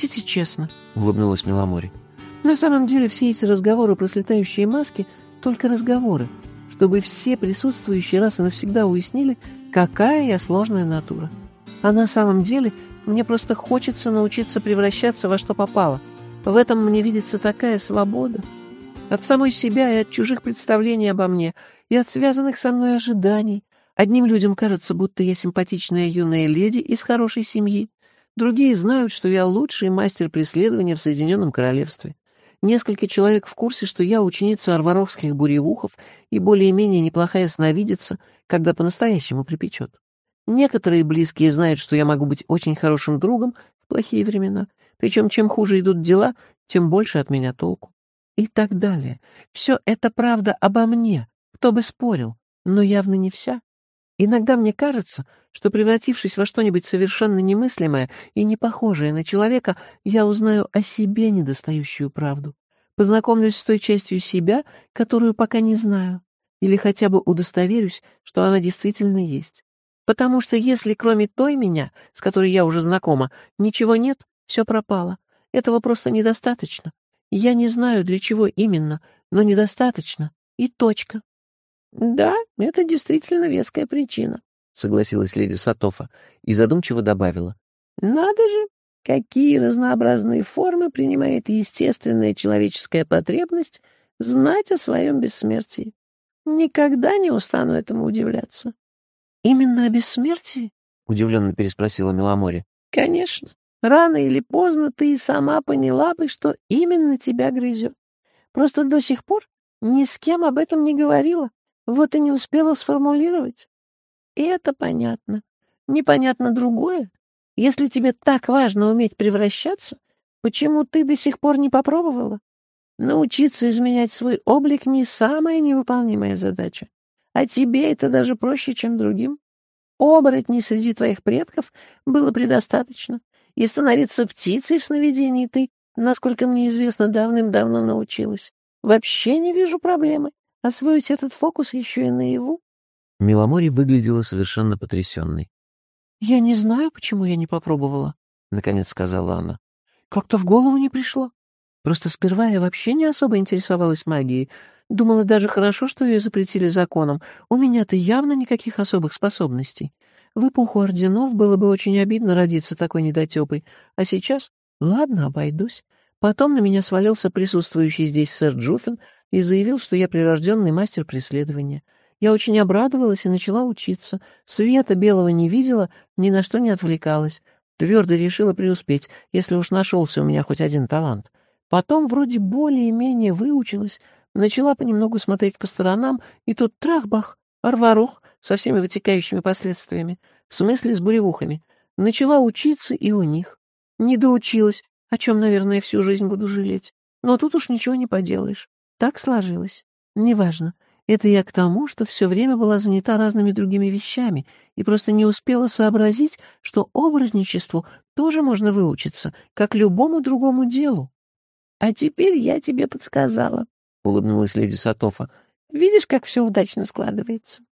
«Давайте честно», — улыбнулась Миломори. «На самом деле все эти разговоры про слетающие маски — только разговоры, чтобы все присутствующие раз и навсегда уяснили, какая я сложная натура. А на самом деле мне просто хочется научиться превращаться во что попало. В этом мне видится такая свобода. От самой себя и от чужих представлений обо мне, и от связанных со мной ожиданий. Одним людям кажется, будто я симпатичная юная леди из хорошей семьи. Другие знают, что я лучший мастер преследования в Соединенном Королевстве. Несколько человек в курсе, что я ученица арваровских буревухов и более-менее неплохая сновидица, когда по-настоящему припечет. Некоторые близкие знают, что я могу быть очень хорошим другом в плохие времена, причем чем хуже идут дела, тем больше от меня толку. И так далее. Все это правда обо мне, кто бы спорил, но явно не вся. Иногда мне кажется, что, превратившись во что-нибудь совершенно немыслимое и не похожее на человека, я узнаю о себе недостающую правду, познакомлюсь с той частью себя, которую пока не знаю, или хотя бы удостоверюсь, что она действительно есть. Потому что если кроме той меня, с которой я уже знакома, ничего нет, все пропало. Этого просто недостаточно. Я не знаю, для чего именно, но недостаточно. И точка. «Да, это действительно веская причина», — согласилась леди Сатофа и задумчиво добавила. «Надо же, какие разнообразные формы принимает естественная человеческая потребность знать о своем бессмертии. Никогда не устану этому удивляться». «Именно о бессмертии?» — удивленно переспросила Миломори. «Конечно. Рано или поздно ты и сама поняла бы, что именно тебя грызет. Просто до сих пор ни с кем об этом не говорила. Вот и не успела сформулировать. И это понятно. Непонятно другое. Если тебе так важно уметь превращаться, почему ты до сих пор не попробовала? Научиться изменять свой облик — не самая невыполнимая задача. А тебе это даже проще, чем другим. Оборотней среди твоих предков было предостаточно. И становиться птицей в сновидении ты, насколько мне известно, давным-давно научилась. Вообще не вижу проблемы. Освоить этот фокус еще и наяву. Миломори выглядела совершенно потрясенной. «Я не знаю, почему я не попробовала», — наконец сказала она. «Как-то в голову не пришло. Просто сперва я вообще не особо интересовалась магией. Думала, даже хорошо, что ее запретили законом. У меня-то явно никаких особых способностей. В эпоху орденов было бы очень обидно родиться такой недотепой. А сейчас, ладно, обойдусь. Потом на меня свалился присутствующий здесь сэр Джуффин и заявил, что я прирожденный мастер преследования. Я очень обрадовалась и начала учиться. Света белого не видела, ни на что не отвлекалась. Твердо решила преуспеть, если уж нашелся у меня хоть один талант. Потом вроде более-менее выучилась, начала понемногу смотреть по сторонам, и тут трах-бах, Арварух со всеми вытекающими последствиями, в смысле с буревухами. Начала учиться и у них. Не доучилась, о чем, наверное, всю жизнь буду жалеть. Но тут уж ничего не поделаешь. Так сложилось. Неважно. Это я к тому, что все время была занята разными другими вещами и просто не успела сообразить, что оборотничеству тоже можно выучиться, как любому другому делу. — А теперь я тебе подсказала, — улыбнулась леди Сатофа. — Видишь, как все удачно складывается?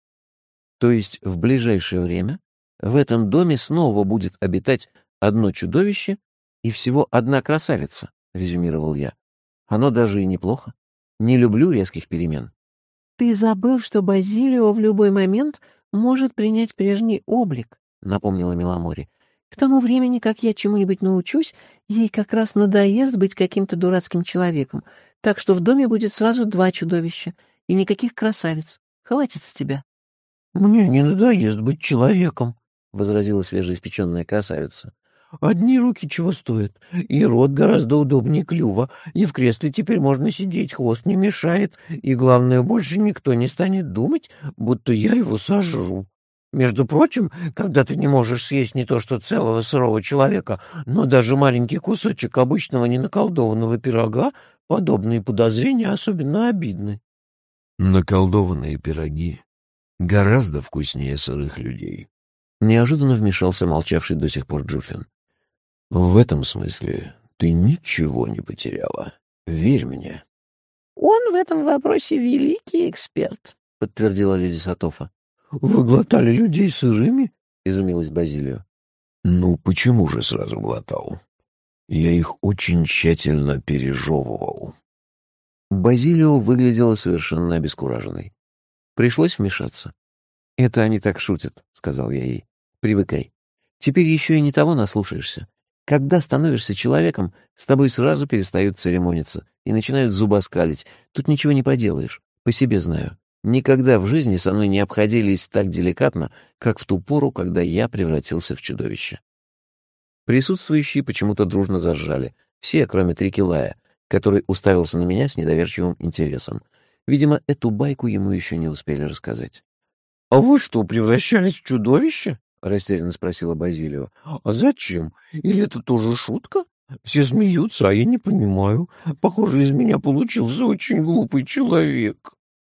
— То есть в ближайшее время в этом доме снова будет обитать одно чудовище и всего одна красавица, — резюмировал я. Оно даже и неплохо. Не люблю резких перемен. «Ты забыл, что Базилио в любой момент может принять прежний облик», — напомнила Миломори. «К тому времени, как я чему-нибудь научусь, ей как раз надоест быть каким-то дурацким человеком, так что в доме будет сразу 2 чудовища и никаких красавиц. Хватит с тебя». «Мне не надоест быть человеком», — возразила свежеиспеченная красавица. «Одни руки чего стоят, и рот гораздо удобнее клюва, и в кресле теперь можно сидеть, хвост не мешает, и, главное, больше никто не станет думать, будто я его сожру. Между прочим, когда ты не можешь съесть не то что целого сырого человека, но даже маленький кусочек обычного ненаколдованного пирога, подобные подозрения особенно обидны». «Наколдованные пироги гораздо вкуснее сырых людей», — неожиданно вмешался молчавший до сих пор Джуффин. «В этом смысле ты ничего не потеряла. Верь мне». «Он в этом вопросе великий эксперт», — подтвердила леди Сатофа. «Вы глотали людей сырыми?» — изумилась Базилио. «Ну, почему же сразу глотал? Я их очень тщательно пережевывал. Базилио выглядела совершенно обескураженной. Пришлось вмешаться. «Это они так шутят», — сказал я ей. «Привыкай. Теперь еще и не того наслушаешься. Когда становишься человеком, с тобой сразу перестают церемониться и начинают зубоскалить. Тут ничего не поделаешь. По себе знаю. Никогда в жизни со мной не обходились так деликатно, как в ту пору, когда я превратился в чудовище». Присутствующие почему-то дружно заржали. Все, кроме Трикилая, который уставился на меня с недоверчивым интересом. Видимо, эту байку ему еще не успели рассказать. «А вы что, превращались в чудовище?» — растерянно спросила Базилио. «А зачем? Или это тоже шутка? Все смеются, а я не понимаю. Похоже, из меня получился очень глупый человек».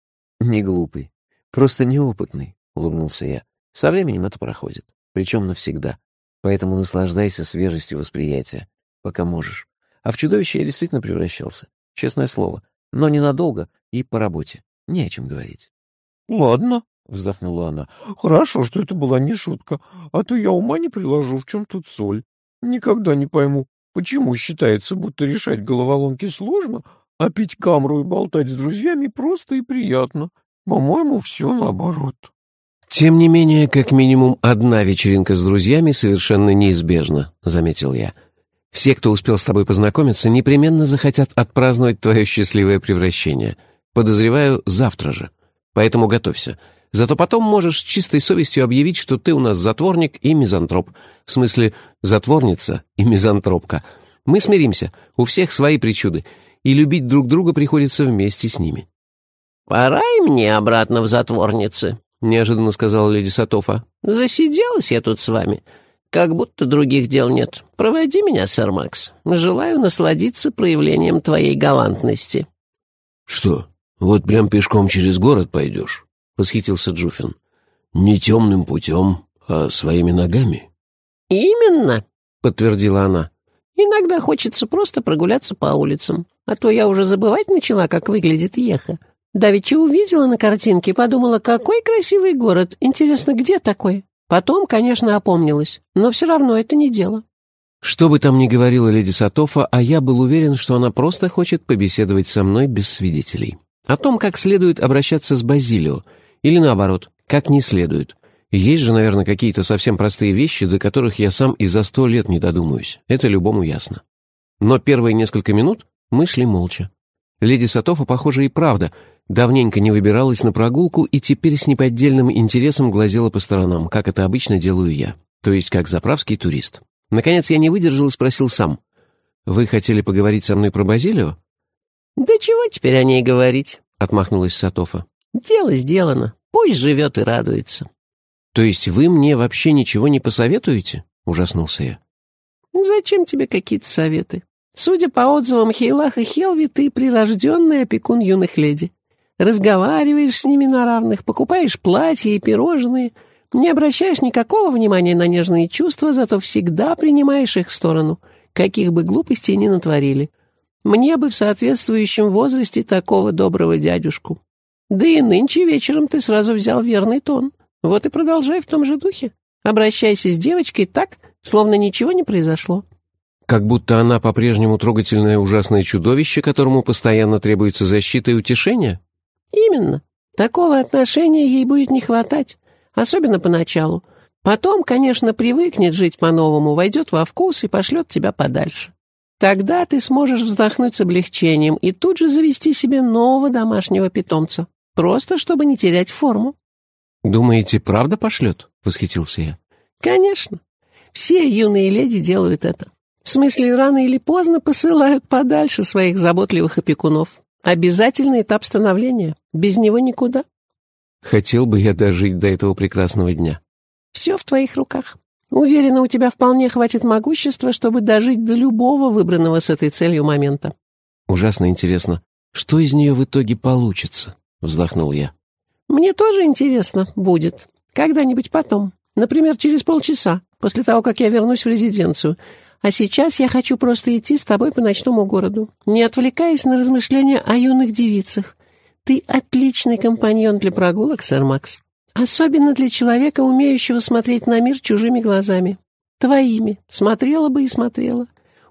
«Не глупый, просто неопытный», — улыбнулся я. «Со временем это проходит, причем навсегда. Поэтому наслаждайся свежестью восприятия, пока можешь. А в чудовище я действительно превращался, честное слово, но ненадолго и по работе. Не о чем говорить». «Ладно», — вздохнула она. «Хорошо, что это была не шутка, а то я ума не приложу, в чем тут соль. Никогда не пойму, почему считается, будто решать головоломки сложно, а пить камру и болтать с друзьями просто и приятно. По-моему, все наоборот». «Тем не менее, как минимум одна вечеринка с друзьями совершенно неизбежна», — заметил я. «Все, кто успел с тобой познакомиться, непременно захотят отпраздновать твое счастливое превращение. Подозреваю, завтра же. Поэтому готовься. Зато потом можешь с чистой совестью объявить, что ты у нас затворник и мизантроп. В смысле, затворница и мизантропка. Мы смиримся, у всех свои причуды, и любить друг друга приходится вместе с ними». «Пора и мне обратно в затворницы», — неожиданно сказала леди Сатофа. «Засиделась я тут с вами. Как будто других дел нет. Проводи меня, сэр Макс. Желаю насладиться проявлением твоей галантности». «Что, вот прям пешком через город пойдешь?» — восхитился Джуффин. «Не темным путем, а своими ногами?» «Именно», — подтвердила она. «Иногда хочется просто прогуляться по улицам, а то я уже забывать начала, как выглядит Еха. Давеча увидела на картинке и подумала, какой красивый город. Интересно, где такой? Потом, конечно, опомнилась, но все равно это не дело». Что бы там ни говорила леди Сатофа, а я был уверен, что она просто хочет побеседовать со мной без свидетелей. О том, как следует обращаться с Базилио, или наоборот, как не следует. Есть же, наверное, какие-то совсем простые вещи, до которых я сам и за 100 лет не додумаюсь. Это любому ясно. Но первые несколько минут мы шли молча. Леди Сатофа, похоже, и правда, давненько не выбиралась на прогулку и теперь с неподдельным интересом глазела по сторонам, как это обычно делаю я, то есть как заправский турист. Наконец я не выдержал и спросил сам. «Вы хотели поговорить со мной про Базилио?» «Да чего теперь о ней говорить?» — отмахнулась Сатофа. «Дело сделано. Пусть живет и радуется». «То есть вы мне вообще ничего не посоветуете?» — ужаснулся я. «Зачем тебе какие-то советы? Судя по отзывам Хейлах и Хелви, ты прирожденный опекун юных леди. Разговариваешь с ними на равных, покупаешь платья и пирожные, не обращаешь никакого внимания на нежные чувства, зато всегда принимаешь их сторону, каких бы глупостей ни натворили. Мне бы в соответствующем возрасте такого доброго дядюшку. Да и нынче вечером ты сразу взял верный тон. Вот и продолжай в том же духе. Обращайся с девочкой так, словно ничего не произошло». Как будто она по-прежнему трогательное ужасное чудовище, которому постоянно требуется защита и утешение? «Именно. Такого отношения ей будет не хватать, особенно поначалу. Потом, конечно, привыкнет жить по-новому, войдет во вкус и пошлет тебя подальше. Тогда ты сможешь вздохнуть с облегчением и тут же завести себе нового домашнего питомца, просто чтобы не терять форму». «Думаете, правда пошлет?» — восхитился я. «Конечно. Все юные леди делают это. В смысле, рано или поздно посылают подальше своих заботливых опекунов. Обязательный этап становления. Без него никуда». «Хотел бы я дожить до этого прекрасного дня». «Все в твоих руках. Уверена, у тебя вполне хватит могущества, чтобы дожить до любого выбранного с этой целью момента». «Ужасно интересно, что из нее в итоге получится?» — вздохнул я. «Мне тоже интересно будет. Когда-нибудь потом. Например, через полчаса, после того, как я вернусь в резиденцию. А сейчас я хочу просто идти с тобой по ночному городу, не отвлекаясь на размышления о юных девицах. Ты отличный компаньон для прогулок, сэр Макс. Особенно для человека, умеющего смотреть на мир чужими глазами. Твоими. Смотрела бы и смотрела.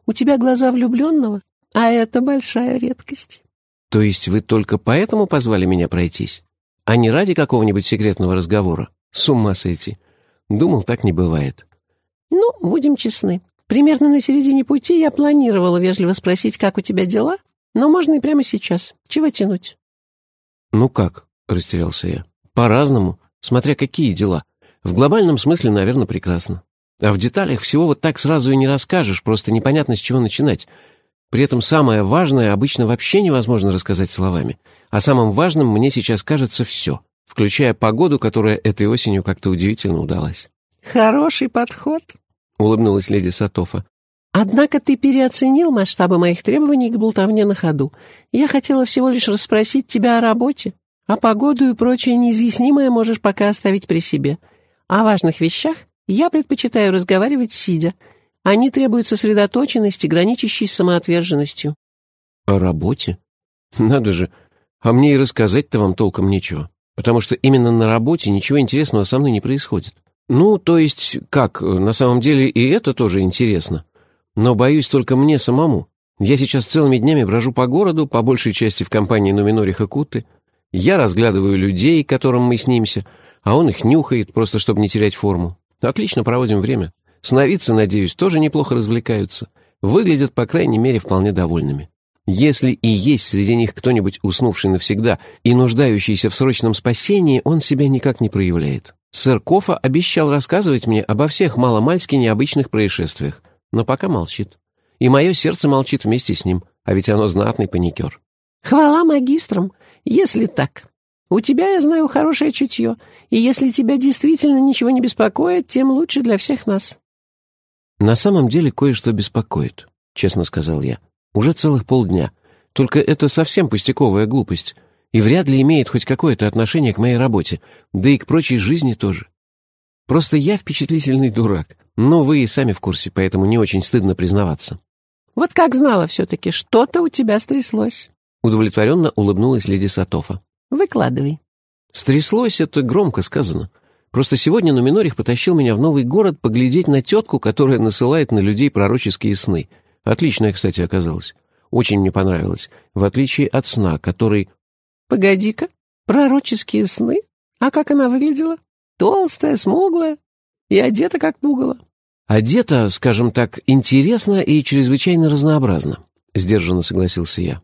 У тебя глаза влюбленного, а это большая редкость». «То есть вы только поэтому позвали меня пройтись? А не ради какого-нибудь секретного разговора? С ума сойти. Думал, так не бывает». «Ну, будем честны. Примерно на середине пути я планировала вежливо спросить, как у тебя дела, но можно и прямо сейчас. Чего тянуть?» «Ну как?» — растерялся я. «По-разному, смотря какие дела. В глобальном смысле, наверное, прекрасно. А в деталях всего вот так сразу и не расскажешь, просто непонятно, с чего начинать. При этом самое важное обычно вообще невозможно рассказать словами. А самым важным мне сейчас кажется все, включая погоду, которая этой осенью как-то удивительно удалась». «Хороший подход», — улыбнулась леди Сатофа. «Однако ты переоценил масштабы моих требований к болтовне на ходу. Я хотела всего лишь расспросить тебя о работе, а погоду и прочее неизъяснимое можешь пока оставить при себе. О важных вещах я предпочитаю разговаривать сидя. Они требуют сосредоточенности, граничащей с самоотверженностью». «О работе? Надо же. А мне и рассказать-то вам толком нечего, потому что именно на работе ничего интересного со мной не происходит. Ну, то есть, как, на самом деле и это тоже интересно. Но боюсь только мне самому. Я сейчас целыми днями брожу по городу, по большей части в компании Нуминориха Кутты. Я разглядываю людей, которым мы снимся, а он их нюхает, просто чтобы не терять форму. Отлично проводим время. Сновидцы, надеюсь, тоже неплохо развлекаются. Выглядят, по крайней мере, вполне довольными. Если и есть среди них кто-нибудь уснувший навсегда и нуждающийся в срочном спасении, он себя никак не проявляет. Сэр Кофа обещал рассказывать мне обо всех маломальски необычных происшествиях, но пока молчит. И мое сердце молчит вместе с ним, а ведь оно знатный паникер. «Хвала магистрам, если так. У тебя, я знаю, хорошее чутье, и если тебя действительно ничего не беспокоит, тем лучше для всех нас». «На самом деле кое-что беспокоит», — честно сказал я. «Уже целых полдня. Только это совсем пустяковая глупость, и вряд ли имеет хоть какое-то отношение к моей работе, да и к прочей жизни тоже. Просто я впечатлительный дурак, но вы и сами в курсе, поэтому не очень стыдно признаваться». «Вот как знала все-таки, что-то у тебя стряслось», — удовлетворенно улыбнулась леди Сатофа. «Выкладывай». «Стряслось — это громко сказано. Просто сегодня Нуминорих потащил меня в новый город поглядеть на тетку, которая насылает на людей пророческие сны. Отличная, кстати, оказалась. Очень мне понравилось. В отличие от сна, который...» «Погоди-ка, пророческие сны? А как она выглядела? Толстая, смуглая и одета как пугало». «Одета, скажем так, интересно и чрезвычайно разнообразно», — сдержанно согласился я.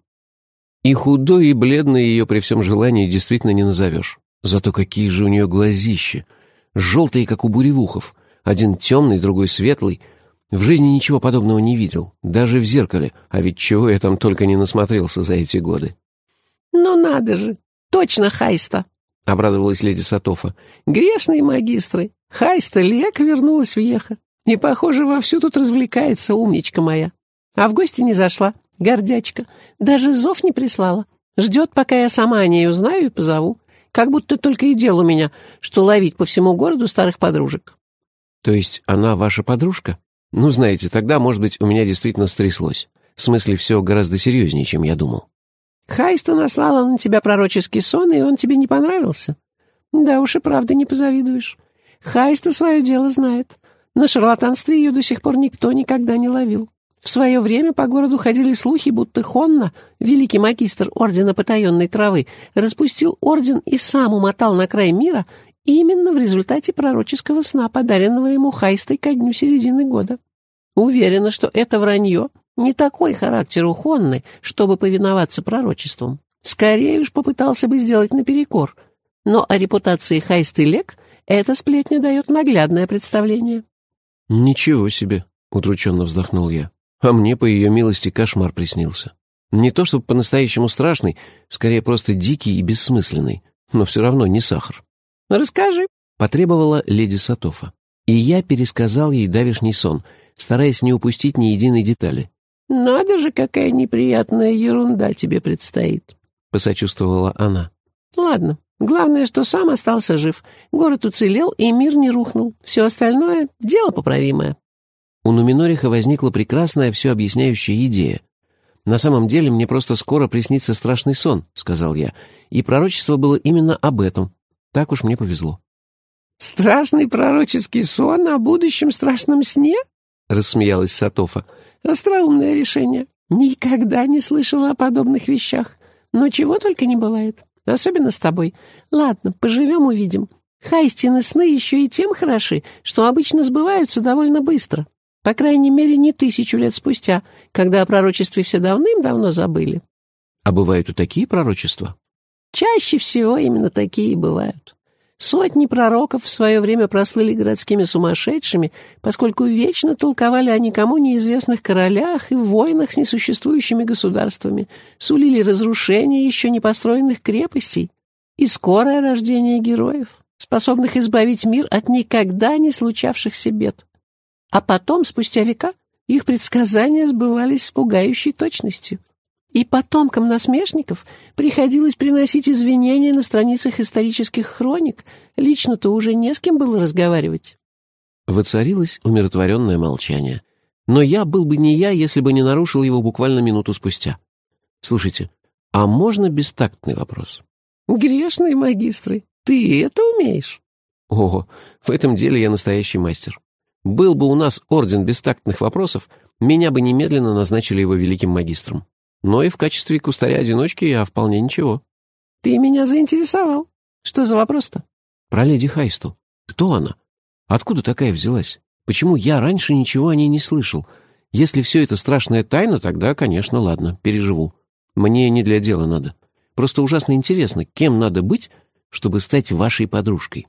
«И худой, и бледной ее при всем желании действительно не назовешь. Зато какие же у нее глазища! Желтые, как у буревухов. Один темный, другой светлый. В жизни ничего подобного не видел, даже в зеркале, а ведь чего я там только не насмотрелся за эти годы». «Ну надо же! Точно Хайста!» — обрадовалась леди Сатофа. «Грешные магистры! Хайста Лек вернулась в Еха. И, похоже, вовсю тут развлекается умничка моя. А в гости не зашла, гордячка. Даже зов не прислала. Ждет, пока я сама о ней узнаю и позову. Как будто только и дел у меня, что ловить по всему городу старых подружек». «То есть она ваша подружка? Ну, знаете, тогда, может быть, у меня действительно стряслось. В смысле, все гораздо серьезнее, чем я думал». «Хайста наслала на тебя пророческий сон, и он тебе не понравился? Да уж и правда не позавидуешь. Хайста свое дело знает. На шарлатанстве ее до сих пор никто никогда не ловил. В свое время по городу ходили слухи, будто Хонна, великий магистр Ордена Потаенной Травы, распустил орден и сам умотал на край мира именно в результате пророческого сна, подаренного ему Хайстой ко дню середины года. Уверена, что это вранье. Не такой характер у Хонны, чтобы повиноваться пророчествам. Скорее уж попытался бы сделать наперекор. Но о репутации Хайсты Лек эта сплетня дает наглядное представление». «Ничего себе!» — удрученно вздохнул я. «А мне, по ее милости, кошмар приснился. Не то чтобы по-настоящему страшный, скорее просто дикий и бессмысленный, но все равно не сахар». «Расскажи», — потребовала леди Сатофа. И я пересказал ей давешний сон, стараясь не упустить ни единой детали. «Надо же, какая неприятная ерунда тебе предстоит», — посочувствовала она. «Ладно, главное, что сам остался жив. Город уцелел, и мир не рухнул. Все остальное — дело поправимое». У Нуминориха возникла прекрасная все объясняющая идея. «На самом деле мне просто скоро приснится страшный сон», — сказал я, и пророчество было именно об этом. Так уж мне повезло. «Страшный пророческий сон о будущем страшном сне?» — рассмеялась Сатофа. Остроумное решение. Никогда не слышала о подобных вещах. Но чего только не бывает. Особенно с тобой. Ладно, поживем-увидим. Хайстины сны еще и тем хороши, что обычно сбываются довольно быстро. По крайней мере, не 1000 лет спустя, когда о пророчестве все давным-давно забыли. А бывают и такие пророчества? Чаще всего именно такие и бывают. Сотни пророков в свое время прослыли городскими сумасшедшими, поскольку вечно толковали о никому неизвестных королях и войнах с несуществующими государствами, сулили разрушение еще не построенных крепостей и скорое рождение героев, способных избавить мир от никогда не случавшихся бед. А потом, спустя века, их предсказания сбывались с пугающей точностью. И потомкам насмешников приходилось приносить извинения на страницах исторических хроник. Лично-то уже не с кем было разговаривать. Воцарилось умиротворенное молчание. Но я был бы не я, если бы не нарушил его буквально минуту спустя. Слушайте, а можно бестактный вопрос? Грешные магистры, ты это умеешь? Ого, в этом деле я настоящий мастер. Был бы у нас орден бестактных вопросов, меня бы немедленно назначили его великим магистром. Но и в качестве кустаря-одиночки я вполне ничего. Ты меня заинтересовал. Что за вопрос-то? Про леди Хайсту. Кто она? Откуда такая взялась? Почему я раньше ничего о ней не слышал? Если все это страшная тайна, тогда, конечно, ладно, переживу. Мне не для дела надо. Просто ужасно интересно, кем надо быть, чтобы стать вашей подружкой.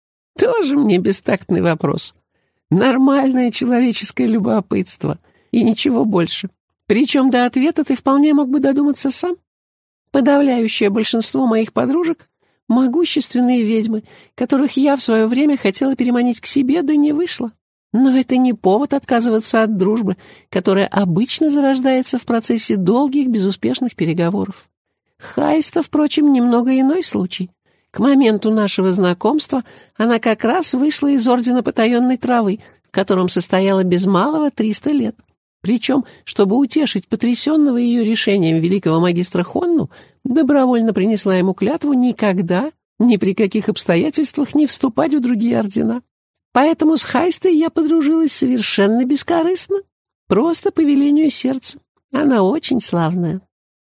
Тоже мне бестактный вопрос. Нормальное человеческое любопытство. И ничего больше. Причем до ответа ты вполне мог бы додуматься сам. Подавляющее большинство моих подружек — могущественные ведьмы, которых я в свое время хотела переманить к себе, да не вышло. Но это не повод отказываться от дружбы, которая обычно зарождается в процессе долгих безуспешных переговоров. Хайста, впрочем, немного иной случай. К моменту нашего знакомства она как раз вышла из Ордена Потаенной Травы, в котором состояла без малого 300 лет. Причем, чтобы утешить потрясенного ее решением великого магистра Хонну, добровольно принесла ему клятву никогда, ни при каких обстоятельствах не вступать в другие ордена. Поэтому с Хайстой я подружилась совершенно бескорыстно, просто по велению сердца. Она очень славная.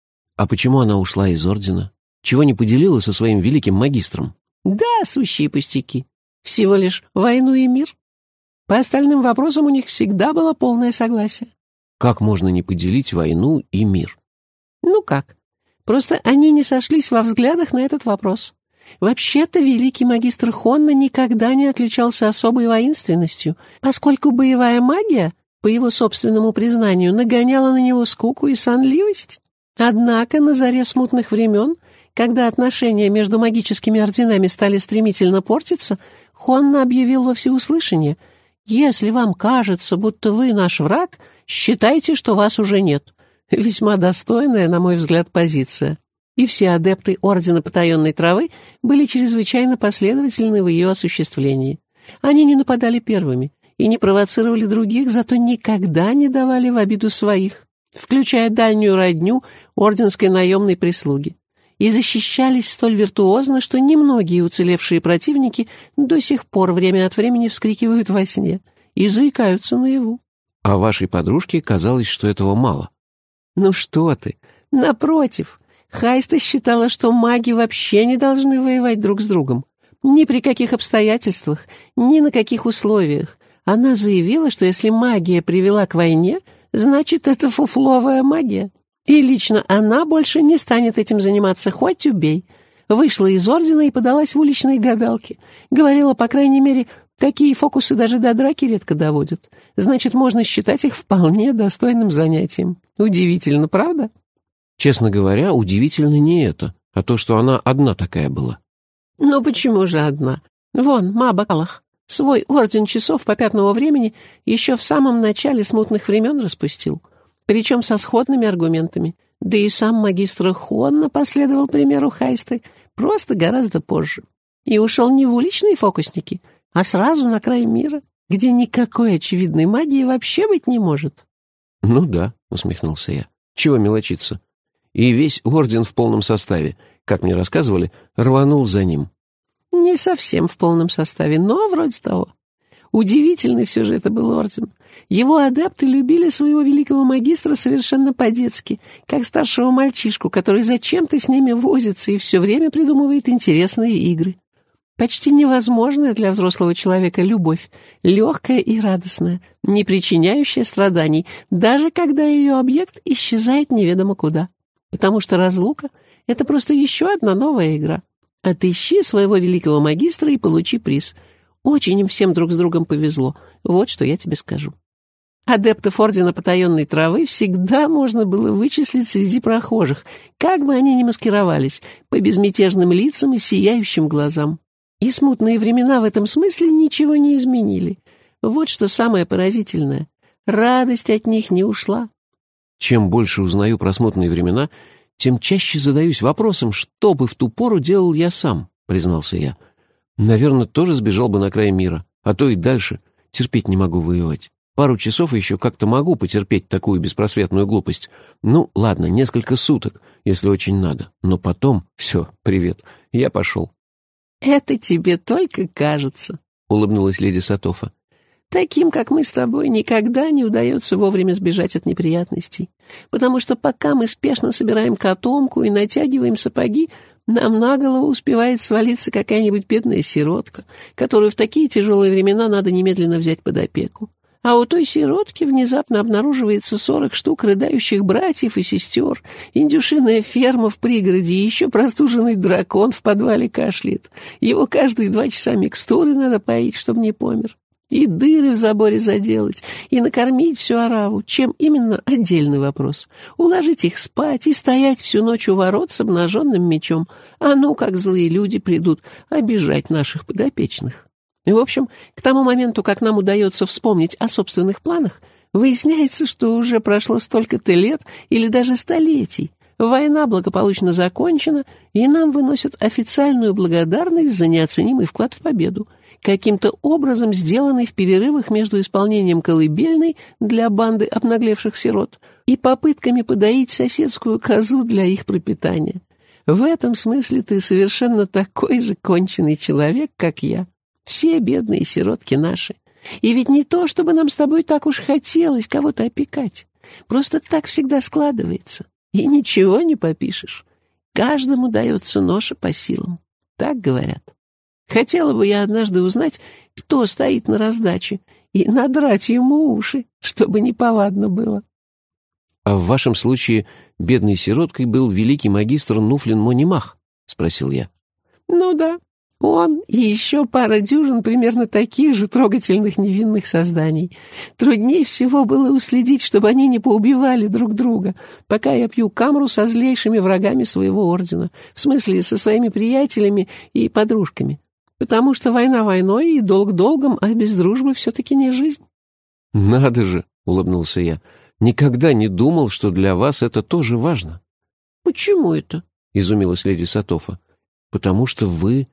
А почему она ушла из ордена? Чего не поделила со своим великим магистром? Да, сущие пустяки. Всего лишь войну и мир. По остальным вопросам у них всегда было полное согласие. Как можно не поделить войну и мир? Ну как? Просто они не сошлись во взглядах на этот вопрос. Вообще-то великий магистр Хонна никогда не отличался особой воинственностью, поскольку боевая магия, по его собственному признанию, нагоняла на него скуку и сонливость. Однако на заре смутных времен, когда отношения между магическими орденами стали стремительно портиться, Хонна объявил во всеуслышание: «Если вам кажется, будто вы наш враг, считайте, что вас уже нет». Весьма достойная, на мой взгляд, позиция. И все адепты Ордена Потаенной Травы были чрезвычайно последовательны в ее осуществлении. Они не нападали первыми и не провоцировали других, зато никогда не давали в обиду своих, включая дальнюю родню орденской наемной прислуги. И защищались столь виртуозно, что немногие уцелевшие противники до сих пор время от времени вскрикивают во сне и заикаются наяву. А вашей подружке казалось, что этого мало. Ну что ты, напротив, Хайста считала, что маги вообще не должны воевать друг с другом. Ни при каких обстоятельствах, ни на каких условиях. Она заявила, что если магия привела к войне, значит, это фуфловая магия. И лично она больше не станет этим заниматься, хоть убей. Вышла из ордена и подалась в уличные гадалки. Говорила, по крайней мере, такие фокусы даже до драки редко доводят. Значит, можно считать их вполне достойным занятием. Удивительно, правда? Честно говоря, удивительно не это, а то, что она одна такая была. Ну почему же одна? Вон, Маба Калах свой орден часов попятного времени еще в самом начале смутных времен распустил. Причем со сходными аргументами. Да и сам магистр Хонна последовал примеру Хайсты, просто гораздо позже. И ушел не в уличные фокусники, а сразу на край мира, где никакой очевидной магии вообще быть не может. «Ну да», — усмехнулся я, — «чего мелочиться?» И весь орден в полном составе, как мне рассказывали, рванул за ним. Не совсем в полном составе, но вроде того. Удивительный все же это был орден. Его адепты любили своего великого магистра совершенно по-детски, как старшего мальчишку, который зачем-то с ними возится и все время придумывает интересные игры. Почти невозможная для взрослого человека любовь, легкая и радостная, не причиняющая страданий, даже когда ее объект исчезает неведомо куда. Потому что разлука — это просто еще одна новая игра. Отыщи своего великого магистра и получи приз. Очень им всем друг с другом повезло. Вот что я тебе скажу. Адептов Ордена Потаенной Травы всегда можно было вычислить среди прохожих, как бы они ни маскировались, по безмятежным лицам и сияющим глазам. И смутные времена в этом смысле ничего не изменили. Вот что самое поразительное. Радость от них не ушла. Чем больше узнаю про смутные времена, тем чаще задаюсь вопросом, что бы в ту пору делал я сам, признался я. Наверное, тоже сбежал бы на край мира, а то и дальше. Терпеть не могу воевать. Пару часов еще как-то могу потерпеть такую беспросветную глупость. Ну, ладно, несколько суток, если очень надо. Но потом, все, привет, я пошел. «Это тебе только кажется», — улыбнулась леди Сатофа. «Таким, как мы с тобой, никогда не удается вовремя сбежать от неприятностей. Потому что пока мы спешно собираем котомку и натягиваем сапоги, нам на голову успевает свалиться какая-нибудь бедная сиротка, которую в такие тяжелые времена надо немедленно взять под опеку. А у той сиротки внезапно обнаруживается 40 штук рыдающих братьев и сестер, индюшиная ферма в пригороде и еще простуженный дракон в подвале кашляет. Его каждые 2 часа микстуры надо поить, чтобы не помер. И дыры в заборе заделать, и накормить всю ораву. Чем именно — отдельный вопрос. Уложить их спать и стоять всю ночь у ворот с обнаженным мечом. А ну, как злые люди придут обижать наших подопечных. В общем, к тому моменту, как нам удается вспомнить о собственных планах, выясняется, что уже прошло столько-то лет или даже столетий. Война благополучно закончена, и нам выносят официальную благодарность за неоценимый вклад в победу, каким-то образом сделанный в перерывах между исполнением колыбельной для банды обнаглевших сирот и попытками подоить соседскую козу для их пропитания. В этом смысле ты совершенно такой же конченый человек, как я. Все бедные сиротки наши. И ведь не то, чтобы нам с тобой так уж хотелось кого-то опекать. Просто так всегда складывается. И ничего не попишешь. Каждому дается ноша по силам. Так говорят. Хотела бы я однажды узнать, кто стоит на раздаче, и надрать ему уши, чтобы неповадно было. — А в вашем случае бедной сироткой был великий магистр Нуфлин Монимах? — спросил я. — Ну да. Он и еще пара дюжин примерно таких же трогательных невинных созданий. Труднее всего было уследить, чтобы они не поубивали друг друга, пока я пью камру со злейшими врагами своего ордена, в смысле со своими приятелями и подружками. Потому что война войной и долг долгом, а без дружбы все-таки не жизнь. — Надо же, — улыбнулся я, — никогда не думал, что для вас это тоже важно. — Почему это? — изумилась леди Сатофа. — Потому что вы...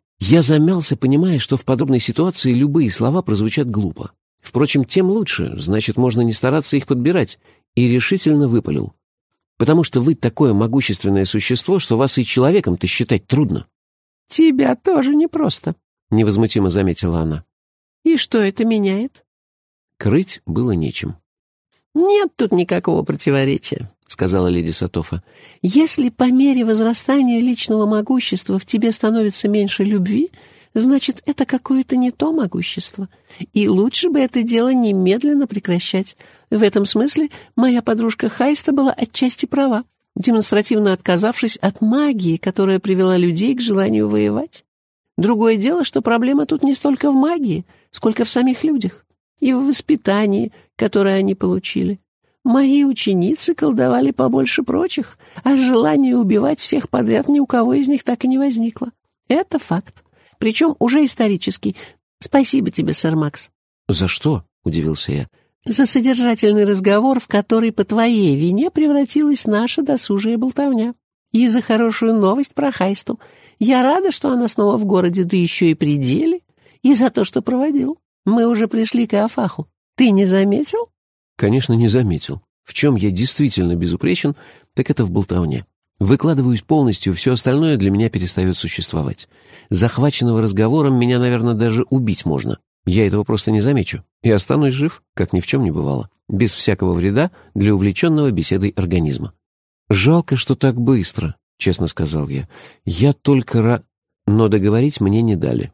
Я замялся, понимая, что в подобной ситуации любые слова прозвучат глупо. Впрочем, тем лучше, значит, можно не стараться их подбирать, и решительно выпалил. Потому что вы такое могущественное существо, что вас и человеком-то считать трудно. — Тебя тоже непросто, — невозмутимо заметила она. — И что это меняет? Крыть было нечем. — Нет тут никакого противоречия, — сказала леди Сатофа. — Если по мере возрастания личного могущества в тебе становится меньше любви, значит, это какое-то не то могущество. И лучше бы это дело немедленно прекращать. В этом смысле моя подружка Хайста была отчасти права, демонстративно отказавшись от магии, которая привела людей к желанию воевать. Другое дело, что проблема тут не столько в магии, сколько в самих людях и в воспитании, которое они получили. Мои ученицы колдовали побольше прочих, а желание убивать всех подряд ни у кого из них так и не возникло. Это факт. Причем уже исторический. Спасибо тебе, сэр Макс. — За что? — удивился я. — За содержательный разговор, в который по твоей вине превратилась наша досужая болтовня. И за хорошую новость про Хайсту. Я рада, что она снова в городе, да еще и при деле. И за то, что проводил. Мы уже пришли к Иофаху. Ты не заметил? Конечно, не заметил. В чем я действительно безупречен, так это в болтовне. Выкладываюсь полностью, все остальное для меня перестает существовать. Захваченного разговором меня, наверное, даже убить можно. я этого просто не замечу и останусь жив, как ни в чем не бывало, без всякого вреда для увлеченного беседой организма. «Жалко, что так быстро», — честно сказал я. «Я только Но договорить мне не дали».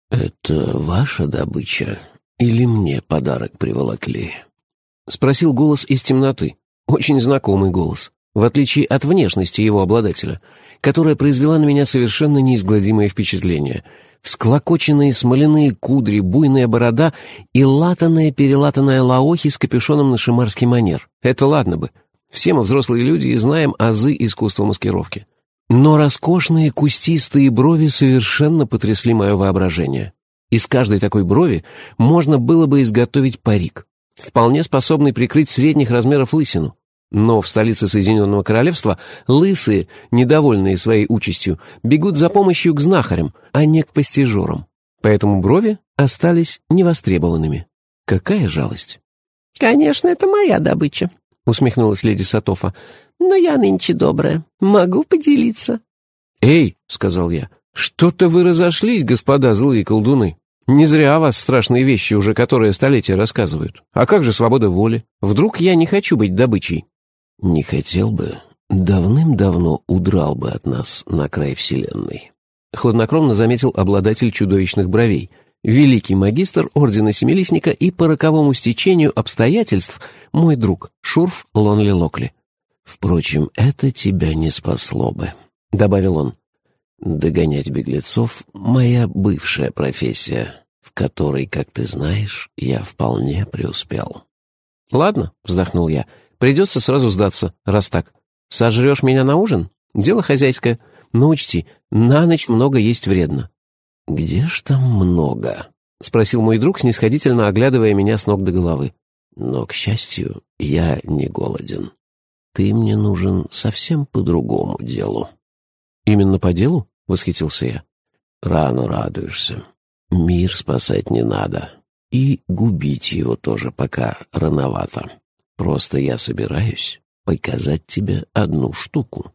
«Это ваша добыча или мне подарок приволокли?» — спросил голос из темноты. Очень знакомый голос, в отличие от внешности его обладателя, которая произвела на меня совершенно неизгладимое впечатление. Всклокоченные смоляные кудри, буйная борода и латаная-перелатанная лаохи с капюшоном на шимарский манер. Это ладно бы. Все мы взрослые люди и знаем азы искусства маскировки. Но роскошные кустистые брови совершенно потрясли мое воображение. Из каждой такой брови можно было бы изготовить парик, вполне способный прикрыть средних размеров лысину. Но в столице Соединенного Королевства лысые, недовольные своей участью, бегут за помощью к знахарям, а не к постижерам. Поэтому брови остались невостребованными. Какая жалость! «Конечно, это моя добыча», — усмехнулась леди Сатофа. «Но я нынче добрая. Могу поделиться». «Эй», — сказал я, — «что-то вы разошлись, господа злые колдуны. Не зря о вас страшные вещи уже которые столетия рассказывают. А как же свобода воли? Вдруг я не хочу быть добычей?» «Не хотел бы, давным-давно удрал бы от нас на край вселенной», — хладнокровно заметил обладатель чудовищных бровей, великий магистр Ордена Семилистника и по роковому стечению обстоятельств мой друг Шурф Лонли Локли. «Впрочем, это тебя не спасло бы», — добавил он. «Догонять беглецов — моя бывшая профессия, в которой, как ты знаешь, я вполне преуспел». «Ладно», — вздохнул я, — «придется сразу сдаться, раз так. Сожрешь меня на ужин? Дело хозяйское. Но учти, на ночь много есть вредно». «Где ж там много?» — спросил мой друг, снисходительно оглядывая меня с ног до головы. «Но, к счастью, я не голоден. Ты мне нужен совсем по другому делу». «Именно по делу?» — восхитился я. «Рано радуешься. Мир спасать не надо. И губить его тоже пока рановато. Просто я собираюсь показать тебе одну штуку.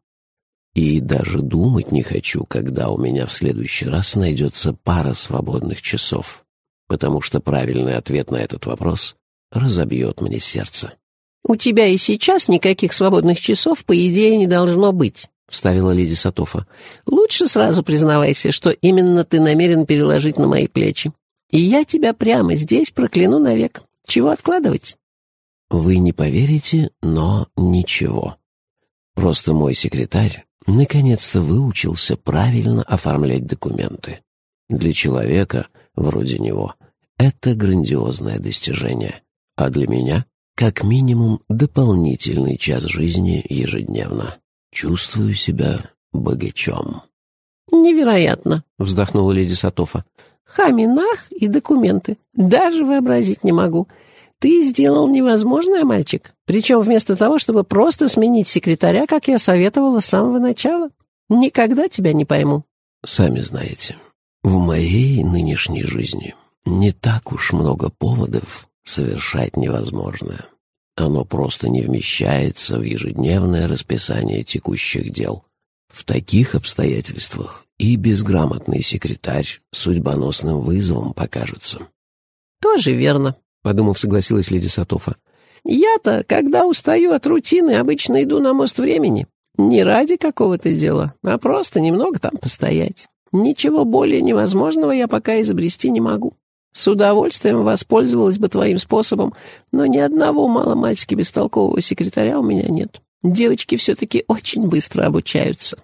И даже думать не хочу, когда у меня в следующий раз найдется пара свободных часов, потому что правильный ответ на этот вопрос разобьет мне сердце». «У тебя и сейчас никаких свободных часов, по идее, не должно быть», — вставила леди Сатофа. «Лучше сразу признавайся, что именно ты намерен переложить на мои плечи. И я тебя прямо здесь прокляну навек. Чего откладывать?» «Вы не поверите, но ничего. Просто мой секретарь наконец-то выучился правильно оформлять документы. Для человека, вроде него, это грандиозное достижение, а для меня — как минимум дополнительный час жизни ежедневно. Чувствую себя богачом». «Невероятно», — вздохнула леди Сатофа. «Хаминах и документы. Даже вообразить не могу. Ты сделал невозможное, мальчик. Причем вместо того, чтобы просто сменить секретаря, как я советовала с самого начала. Никогда тебя не пойму». «Сами знаете, в моей нынешней жизни не так уж много поводов совершать невозможное. Оно просто не вмещается в ежедневное расписание текущих дел. В таких обстоятельствах и безграмотный секретарь судьбоносным вызовом покажется». «Тоже верно», — подумав, согласилась леди Сатофа. «Я-то, когда устаю от рутины, обычно иду на мост времени. Не ради какого-то дела, а просто немного там постоять. Ничего более невозможного я пока изобрести не могу. С удовольствием воспользовалась бы твоим способом, но ни одного маломальски бестолкового секретаря у меня нет. Девочки все-таки очень быстро обучаются».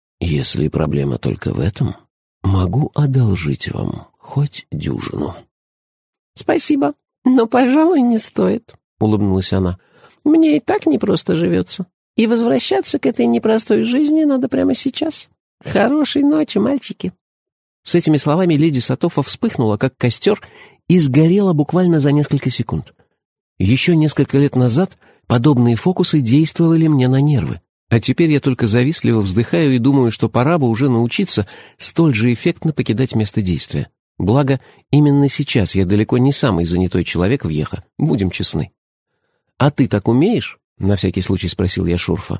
«Если проблема только в этом, могу одолжить вам хоть дюжину». «Спасибо, но, пожалуй, не стоит», — улыбнулась она. «Мне и так непросто живется, и возвращаться к этой непростой жизни надо прямо сейчас. Хорошей ночи, мальчики». С этими словами леди Сатофа вспыхнула, как костер, и сгорела буквально за несколько секунд. Еще несколько лет назад подобные фокусы действовали мне на нервы, а теперь я только завистливо вздыхаю и думаю, что пора бы уже научиться столь же эффектно покидать место действия. Благо, именно сейчас я далеко не самый занятой человек в Йеха, будем честны. «А ты так умеешь?» — на всякий случай спросил я Шурфа.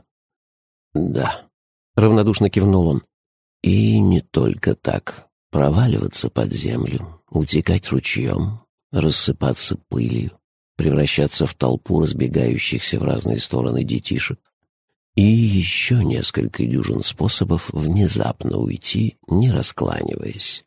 «Да», — равнодушно кивнул он. «И не только так. Проваливаться под землю утекать ручьем, рассыпаться пылью, превращаться в толпу разбегающихся в разные стороны детишек и еще несколько дюжин способов внезапно уйти, не раскланиваясь.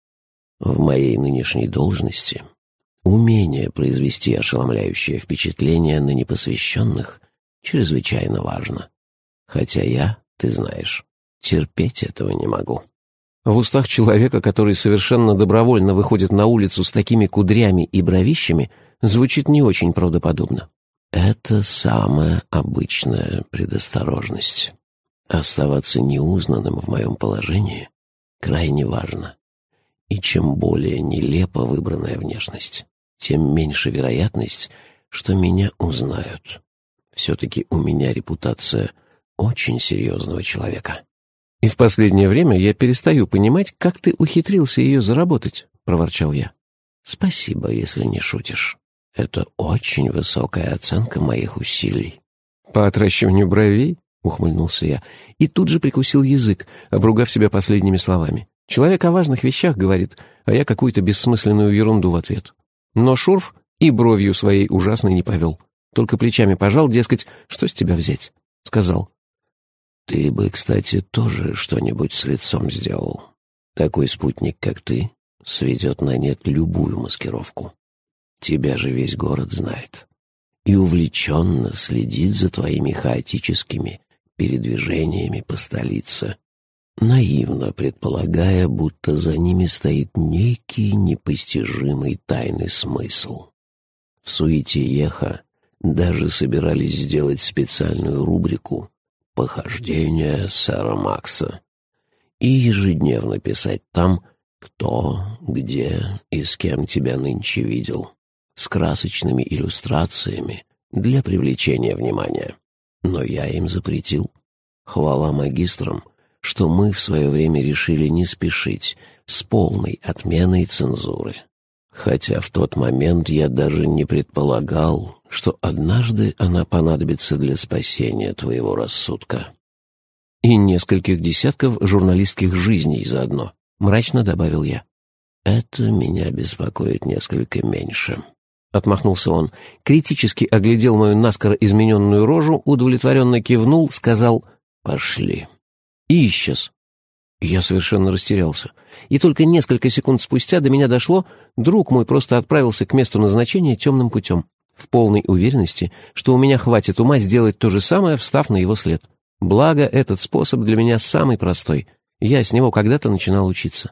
В моей нынешней должности умение произвести ошеломляющее впечатление на непосвященных чрезвычайно важно. Хотя я, ты знаешь, терпеть этого не могу. В устах человека, который совершенно добровольно выходит на улицу с такими кудрями и бровищами, звучит не очень правдоподобно. Это самая обычная предосторожность. Оставаться неузнанным в моем положении крайне важно. И чем более нелепо выбранная внешность, тем меньше вероятность, что меня узнают. Все-таки у меня репутация очень серьезного человека. «И в последнее время я перестаю понимать, как ты ухитрился ее заработать», — проворчал я. «Спасибо, если не шутишь. Это очень высокая оценка моих усилий». «По отращиванию бровей?» — ухмыльнулся я. И тут же прикусил язык, обругав себя последними словами. Человек о важных вещах говорит, а я какую-то бессмысленную ерунду в ответ. Но Шурф и бровью своей ужасной не повел. Только плечами пожал, дескать, что с тебя взять? Сказал. «Ты бы, кстати, тоже что-нибудь с лицом сделал. Такой спутник, как ты, сведет на нет любую маскировку. Тебя же весь город знает и увлеченно следит за твоими хаотическими передвижениями по столице, наивно предполагая, будто за ними стоит некий непостижимый тайный смысл. В суете еха даже собирались сделать специальную рубрику «Похождения сэра Макса» и ежедневно писать там, кто, где и с кем тебя нынче видел, с красочными иллюстрациями для привлечения внимания. Но я им запретил. Хвала магистрам, что мы в свое время решили не спешить с полной отменой цензуры. Хотя в тот момент я даже не предполагал, что однажды она понадобится для спасения твоего рассудка. И нескольких десятков журналистских жизней заодно, мрачно добавил я. Это меня беспокоит несколько меньше. Отмахнулся он, критически оглядел мою наскоро измененную рожу, удовлетворенно кивнул, сказал «пошли» и исчез. Я совершенно растерялся. И только несколько секунд спустя до меня дошло, друг мой просто отправился к месту назначения темным путем, в полной уверенности, что у меня хватит ума сделать то же самое, встав на его след. Благо, этот способ для меня самый простой. Я с него когда-то начинал учиться.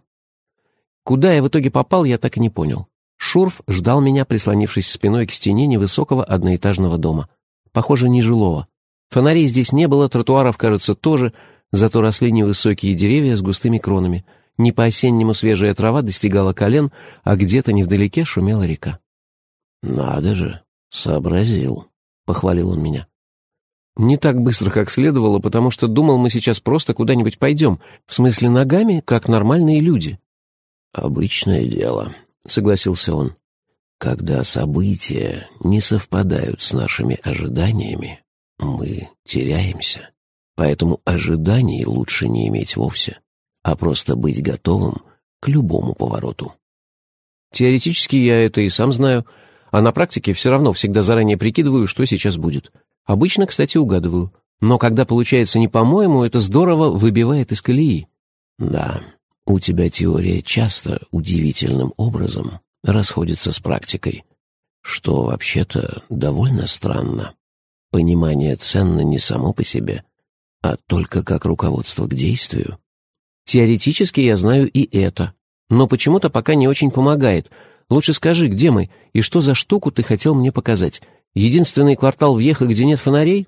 Куда я в итоге попал, я так и не понял. Шурф ждал меня, прислонившись спиной к стене невысокого одноэтажного дома. Похоже, нежилого. Фонарей здесь не было, тротуаров, кажется, тоже, зато росли невысокие деревья с густыми кронами. Не по-осеннему свежая трава достигала колен, а где-то невдалеке шумела река. «Надо же, сообразил», — похвалил он меня. Не так быстро, как следовало, потому что думал, мы сейчас просто куда-нибудь пойдем, в смысле ногами, как нормальные люди. «Обычное дело», — согласился он. «Когда события не совпадают с нашими ожиданиями, мы теряемся. Поэтому ожиданий лучше не иметь вовсе, а просто быть готовым к любому повороту». Теоретически я это и сам знаю, а на практике все равно всегда заранее прикидываю, что сейчас будет. Обычно, кстати, угадываю. Но когда получается не по-моему, это здорово выбивает из колеи. Да, у тебя теория часто удивительным образом расходится с практикой, что вообще-то довольно странно. Понимание ценно не само по себе, а только как руководство к действию. Теоретически я знаю и это, но почему-то пока не очень помогает. Лучше скажи, где мы, и что за штуку ты хотел мне показать? Единственный квартал в Йеха, где нет фонарей?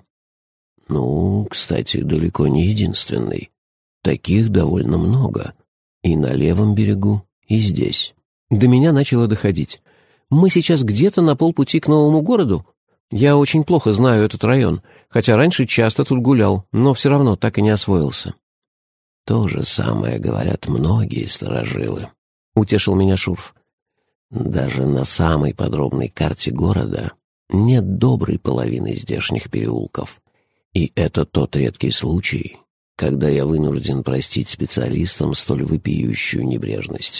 Ну, кстати, далеко не единственный. Таких довольно много. И на левом берегу, и здесь. До меня начало доходить. Мы сейчас где-то на полпути к новому городу? Я очень плохо знаю этот район, хотя раньше часто тут гулял, но все равно так и не освоился. То же самое говорят многие старожилы, — утешил меня Шурф. Даже на самой подробной карте города нет доброй половины здешних переулков. И это тот редкий случай, когда я вынужден простить специалистам столь вопиющую небрежность.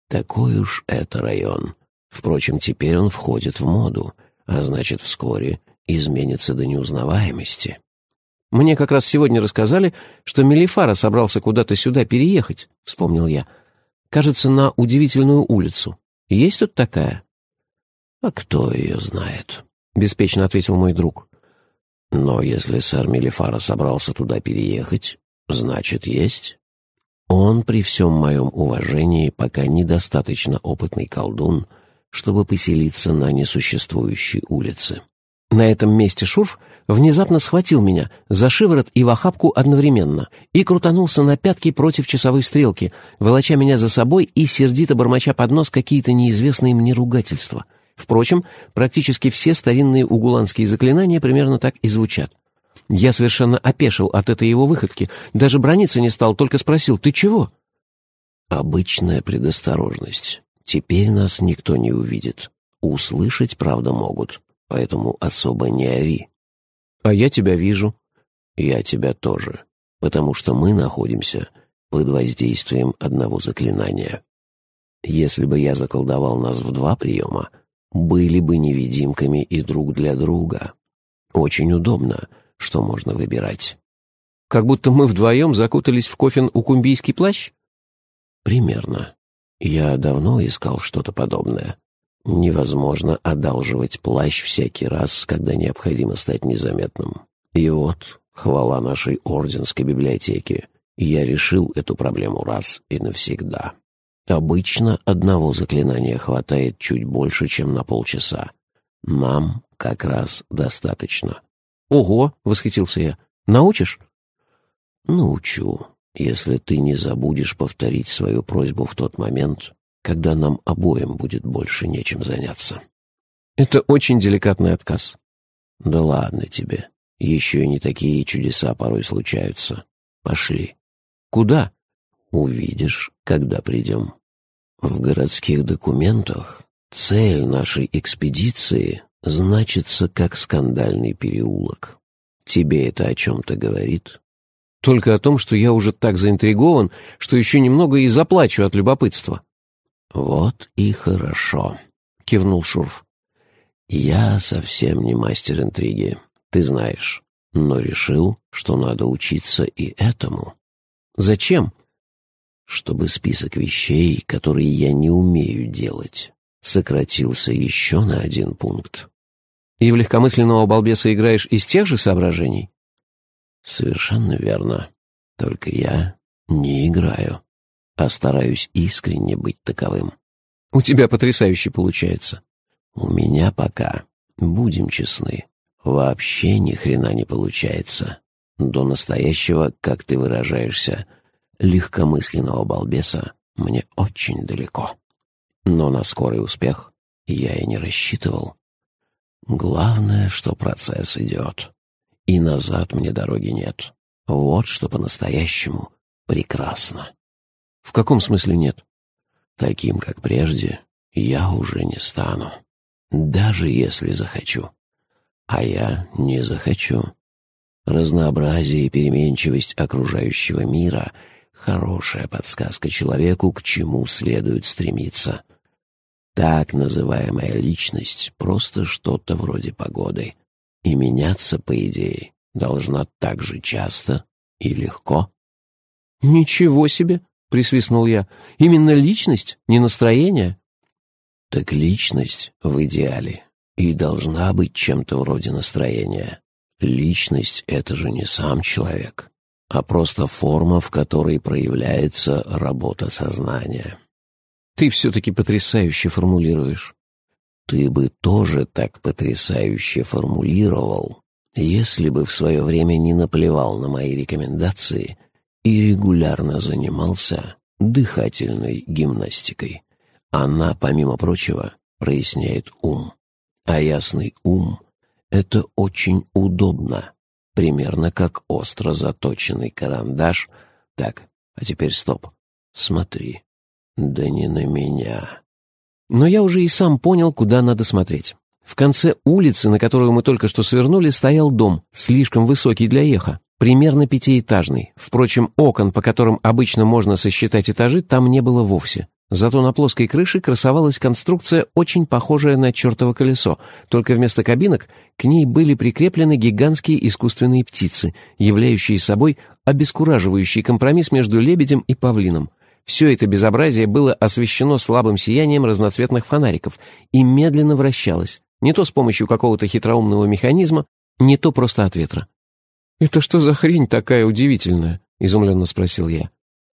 Такой уж это район. Впрочем, теперь он входит в моду, а значит, вскоре изменится до неузнаваемости. «Мне как раз сегодня рассказали, что Мелифара собрался куда-то сюда переехать», — вспомнил я. «Кажется, на Удивительную улицу. Есть тут такая?» «А кто ее знает?» — беспечно ответил мой друг. «Но если сэр Мелифара собрался туда переехать, значит, есть. Он, при всем моем уважении, пока недостаточно опытный колдун, чтобы поселиться на несуществующей улице». На этом месте Шурф внезапно схватил меня за шиворот и в охапку одновременно и крутанулся на пятки против часовой стрелки, волоча меня за собой и сердито бормоча под нос какие-то неизвестные мне ругательства. Впрочем, практически все старинные угуланские заклинания примерно так и звучат. Я совершенно опешил от этой его выходки, даже браниться не стал, только спросил: «Ты чего?» «Обычная предосторожность. Теперь нас никто не увидит. Услышать, правда, могут, поэтому особо не ори». «А я тебя вижу». «Я тебя тоже, потому что мы находимся под воздействием одного заклинания. Если бы я заколдовал нас в 2 приема, были бы невидимками и друг для друга. Очень удобно, что можно выбирать». «Как будто мы вдвоем закутались в кофин-укумбийский плащ?» «Примерно. Я давно искал что-то подобное. Невозможно одалживать плащ всякий раз, когда необходимо стать незаметным. И вот, хвала нашей орденской библиотеке, я решил эту проблему раз и навсегда. Обычно одного заклинания хватает чуть больше, чем на полчаса. Нам как раз достаточно». «Ого!» — восхитился я. «Научишь?» «Научу, если ты не забудешь повторить свою просьбу в тот момент, когда нам обоим будет больше нечем заняться». «Это очень деликатный отказ». «Да ладно тебе. Еще и не такие чудеса порой случаются. Пошли». «Куда?» «Увидишь, когда придем. В городских документах цель нашей экспедиции значится как скандальный переулок. Тебе это о чем-то говорит?» «Только о том, что я уже так заинтригован, что еще немного и заплачу от любопытства». «Вот и хорошо», — кивнул Шурф. «Я совсем не мастер интриги, ты знаешь, но решил, что надо учиться и этому». «Зачем?» «Чтобы список вещей, которые я не умею делать, сократился еще на 1 пункт». «И в легкомысленного балбеса играешь из тех же соображений?» «Совершенно верно. Только я не играю, а стараюсь искренне быть таковым». «У тебя потрясающе получается». «У меня пока, будем честны, вообще ни хрена не получается. До настоящего, как ты выражаешься, легкомысленного балбеса мне очень далеко. Но на скорый успех я и не рассчитывал. Главное, что процесс идет, и назад мне дороги нет. Вот что по-настоящему прекрасно». «В каком смысле нет?» «Таким, как прежде, я уже не стану, даже если захочу. А я не захочу. Разнообразие и переменчивость окружающего мира — хорошая подсказка человеку, к чему следует стремиться. Так называемая личность — просто что-то вроде погоды, и меняться, по идее, должна так же часто и легко». «Ничего себе!» — присвистнул я. «Именно личность, не настроение?» «Так личность в идеале и должна быть чем-то вроде настроения. Личность — это же не сам человек, а просто форма, в которой проявляется работа сознания». «Ты все-таки потрясающе формулируешь». «Ты бы тоже так потрясающе формулировал, если бы в свое время не наплевал на мои рекомендации и регулярно занимался дыхательной гимнастикой. Она, помимо прочего, проясняет ум. А ясный ум — это очень удобно, примерно как остро заточенный карандаш. Так, а теперь стоп, смотри, да не на меня». Но я уже и сам понял, куда надо смотреть. В конце улицы, на которую мы только что свернули, стоял дом, слишком высокий для эха, примерно 5-этажный. Впрочем, окон, по которым обычно можно сосчитать этажи, там не было вовсе. Зато на плоской крыше красовалась конструкция, очень похожая на чертово колесо, только вместо кабинок к ней были прикреплены гигантские искусственные птицы, являющие собой обескураживающий компромисс между лебедем и павлином. Все это безобразие было освещено слабым сиянием разноцветных фонариков и медленно вращалось, не то с помощью какого-то хитроумного механизма, не то просто от ветра. «Это что за хрень такая удивительная?» — изумленно спросил я.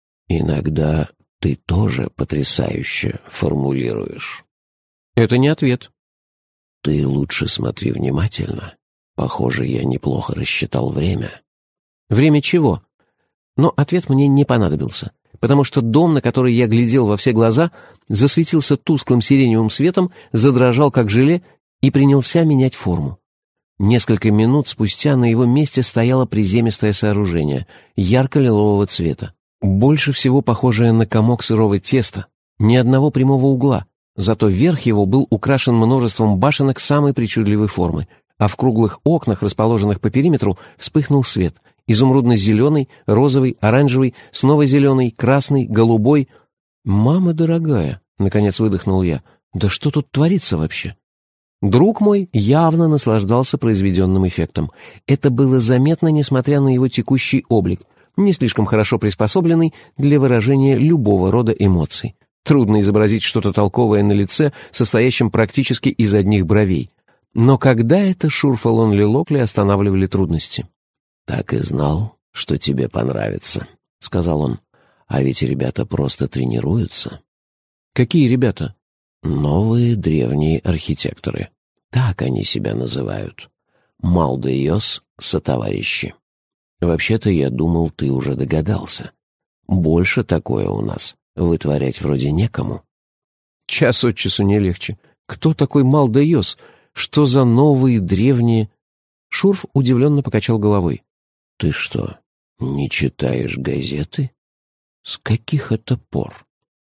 «Иногда ты тоже потрясающе формулируешь». «Это не ответ». «Ты лучше смотри внимательно. Похоже, я неплохо рассчитал время». «Время чего?» Но ответ мне не понадобился, потому что дом, на который я глядел во все глаза, засветился тусклым сиреневым светом, задрожал как желе и принялся менять форму. Несколько минут спустя на его месте стояло приземистое сооружение, ярко-лилового цвета, больше всего похожее на комок сырого теста, ни одного прямого угла, зато верх его был украшен множеством башенок самой причудливой формы, а в круглых окнах, расположенных по периметру, вспыхнул свет, изумрудно-зеленый, розовый, оранжевый, снова зеленый, красный, голубой. «Мама дорогая», — наконец выдохнул я, — «да что тут творится вообще?» Друг мой явно наслаждался произведенным эффектом. Это было заметно, несмотря на его текущий облик, не слишком хорошо приспособленный для выражения любого рода эмоций. Трудно изобразить что-то толковое на лице, состоящем практически из одних бровей. Но когда это Шурфалон Лилокли останавливали трудности? «Так и знал, что тебе понравится», — сказал он. «А ведь ребята просто тренируются». «Какие ребята?» «Новые древние архитекторы. Так они себя называют. Малдейос сотоварищи. Вообще-то, я думал, ты уже догадался. Больше такое у нас вытворять вроде некому». «Час от часу не легче. Кто такой Малдейос? Что за новые древние...» Шурф удивленно покачал головой. «Ты что, не читаешь газеты? С каких это пор?»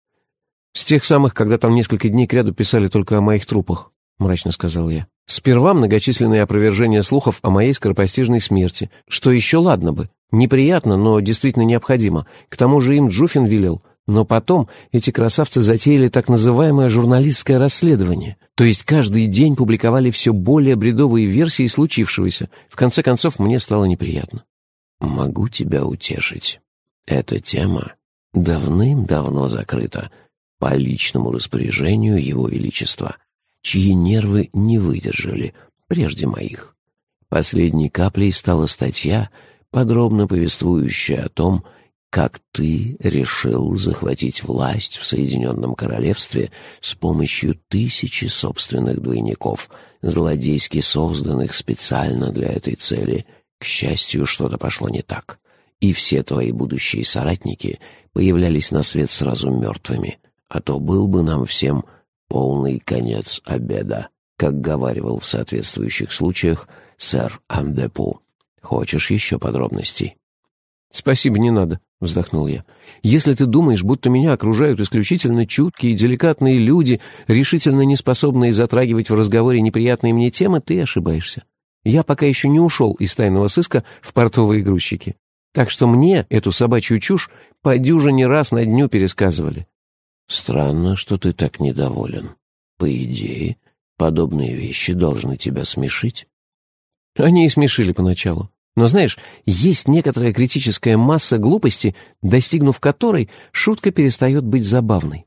«С тех самых, когда там несколько дней кряду писали только о моих трупах», — мрачно сказал я. «Сперва многочисленные опровержения слухов о моей скоропостижной смерти, что еще ладно бы, неприятно, но действительно необходимо. К тому же им Джуфин велел. Но потом эти красавцы затеяли так называемое журналистское расследование, то есть каждый день публиковали все более бредовые версии случившегося. В конце концов, мне стало неприятно». «Могу тебя утешить. Эта тема давным-давно закрыта по личному распоряжению Его Величества, чьи нервы не выдержали прежде моих. Последней каплей стала статья, подробно повествующая о том, как ты решил захватить власть в Соединенном Королевстве с помощью 1000 собственных двойников, злодейски созданных специально для этой цели. К счастью, что-то пошло не так, и все твои будущие соратники появлялись на свет сразу мертвыми, а то был бы нам всем полный конец обеда, как говаривал в соответствующих случаях сэр Амдепу. Хочешь еще подробностей?» «Спасибо, не надо», — вздохнул я. «Если ты думаешь, будто меня окружают исключительно чуткие и деликатные люди, решительно не способные затрагивать в разговоре неприятные мне темы, ты ошибаешься. Я пока еще не ушел из тайного сыска в портовые грузчики. Так что мне эту собачью чушь по дюжине раз на дню пересказывали». «Странно, что ты так недоволен. По идее, подобные вещи должны тебя смешить». «Они и смешили поначалу. Но знаешь, есть некоторая критическая масса глупости, достигнув которой шутка перестает быть забавной».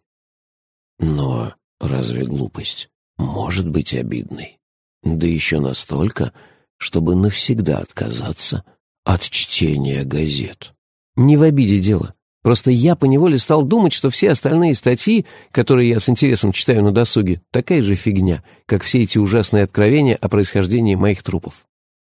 «Но разве глупость может быть обидной? Да еще настолько, чтобы навсегда отказаться от чтения газет». «Не в обиде дело. Просто я поневоле стал думать, что все остальные статьи, которые я с интересом читаю на досуге, такая же фигня, как все эти ужасные откровения о происхождении моих трупов».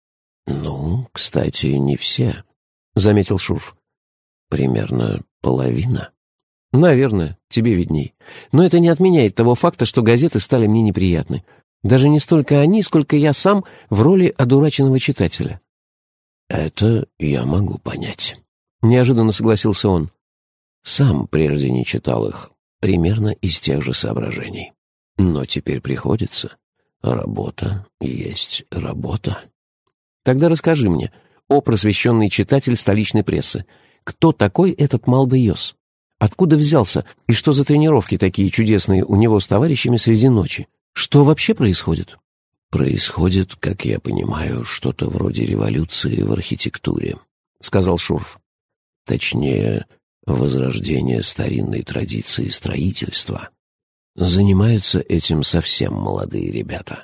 «Ну, кстати, не все», — заметил Шурф. «Примерно половина». «Наверное, тебе видней. Но это не отменяет того факта, что газеты стали мне неприятны. Даже не столько они, сколько я сам в роли одураченного читателя». «Это я могу понять», — неожиданно согласился он. «Сам прежде не читал их, примерно из тех же соображений. Но теперь приходится. Работа есть работа». «Тогда расскажи мне, о просвещенный читатель столичной прессы, кто такой этот Малдейос? Откуда взялся? И что за тренировки такие чудесные у него с товарищами среди ночи? Что вообще происходит? Происходит, как я понимаю, что-то вроде революции в архитектуре, сказал Шурф. Точнее, возрождение старинной традиции строительства. Занимаются этим совсем молодые ребята.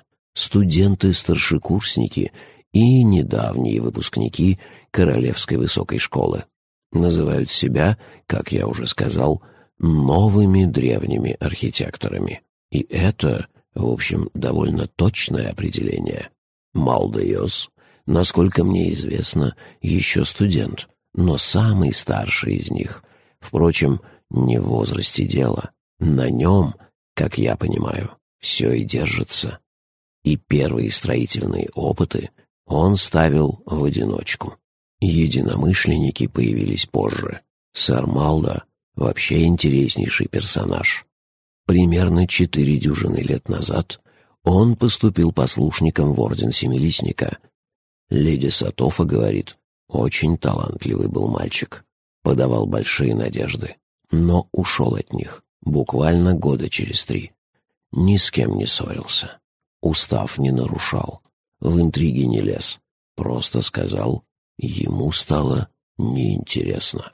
Студенты-старшекурсники и недавние выпускники Королевской высокой школы. Называют себя, как я уже сказал, новыми древними архитекторами. И это, в общем, довольно точное определение. Малда Йос, насколько мне известно, еще студент, но самый старший из них. Впрочем, не в возрасте дело. На нем, как я понимаю, все и держится. И первые строительные опыты он ставил в одиночку. Единомышленники появились позже. Сэр Малда вообще интереснейший персонаж. Примерно 4 дюжины лет назад он поступил послушником в орден Семилистника. Леди Сатофа говорит, очень талантливый был мальчик, подавал большие надежды, но ушел от них буквально года через 3. Ни с кем не ссорился, устав не нарушал, в интриги не лез, просто сказал, ему стало неинтересно.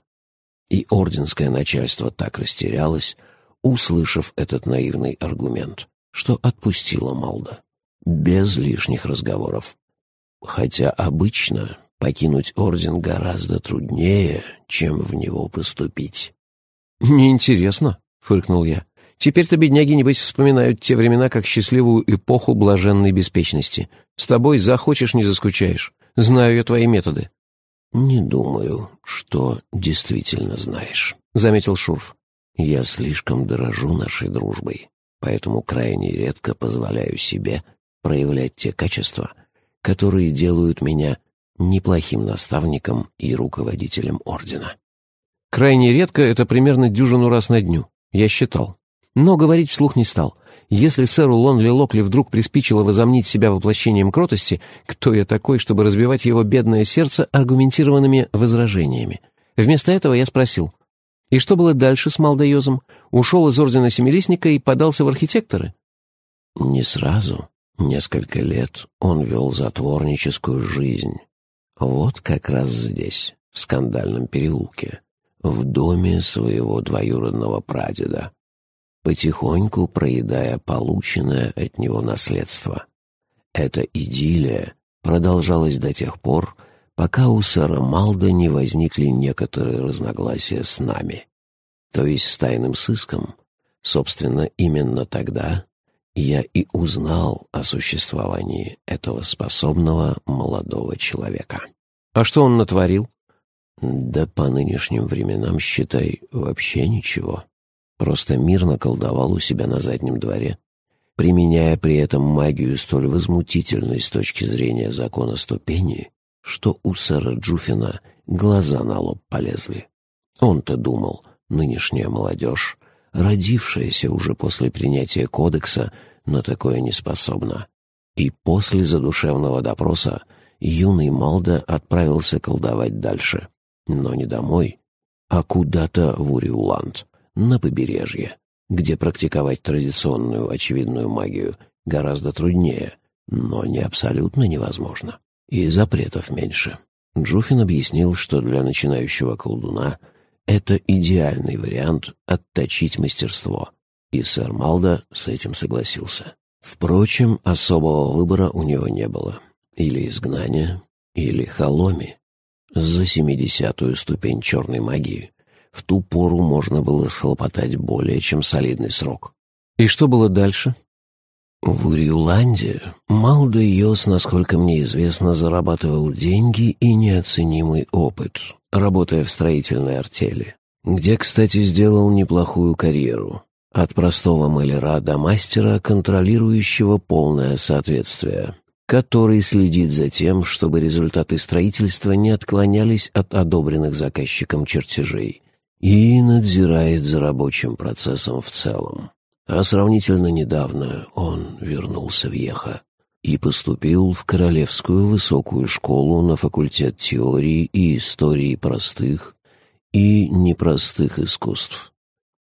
И орденское начальство так растерялось, услышав этот наивный аргумент, что отпустило Малда, без лишних разговоров. Хотя обычно покинуть орден гораздо труднее, чем в него поступить. «Неинтересно», — фыркнул я. «Теперь-то бедняги, небось, вспоминают те времена как счастливую эпоху блаженной беспечности. С тобой захочешь, не заскучаешь. Знаю я твои методы». «Не думаю, что действительно знаешь», — заметил Шурф. «Я слишком дорожу нашей дружбой, поэтому крайне редко позволяю себе проявлять те качества, которые делают меня неплохим наставником и руководителем ордена». «Крайне редко — это примерно 10 раз на дню. Я считал. Но говорить вслух не стал. Если сэру Лонли Локли вдруг приспичило возомнить себя воплощением кротости, кто я такой, чтобы разбивать его бедное сердце аргументированными возражениями? Вместо этого я спросил, и что было дальше с Малдайозом? Ушел из ордена Семилистника и подался в архитекторы? Не сразу. Несколько лет он вел затворническую жизнь. Вот как раз здесь, в скандальном переулке, в доме своего двоюродного прадеда, потихоньку проедая полученное от него наследство. Эта идиллия продолжалась до тех пор, пока у сэра Малда не возникли некоторые разногласия с нами, то есть с тайным сыском. Собственно, именно тогда я и узнал о существовании этого способного молодого человека. А что он натворил? Да по нынешним временам, считай, вообще ничего. Просто мирно колдовал у себя на заднем дворе, применяя при этом магию столь возмутительной с точки зрения закона ступени, что у сэра Джуфина глаза на лоб полезли. Он-то думал, нынешняя молодежь, родившаяся уже после принятия кодекса, на такое не способна. И после задушевного допроса юный Малда отправился колдовать дальше, но не домой, а куда-то в Уриуланд, на побережье, где практиковать традиционную очевидную магию гораздо труднее, но не абсолютно невозможно. И запретов меньше. Джуфин объяснил, что для начинающего колдуна это идеальный вариант отточить мастерство, и сэр Малда с этим согласился. Впрочем, особого выбора у него не было. Или изгнание, или холоми. За 70-ю ступень черной магии в ту пору можно было схлопотать более чем солидный срок. И что было дальше? В Уриуланде Малда Йос, насколько мне известно, зарабатывал деньги и неоценимый опыт, работая в строительной артели, где, кстати, сделал неплохую карьеру. От простого маляра до мастера, контролирующего полное соответствие, который следит за тем, чтобы результаты строительства не отклонялись от одобренных заказчиком чертежей, и надзирает за рабочим процессом в целом. А сравнительно недавно он вернулся в Йеха и поступил в Королевскую высокую школу на факультет теории и истории простых и непростых искусств.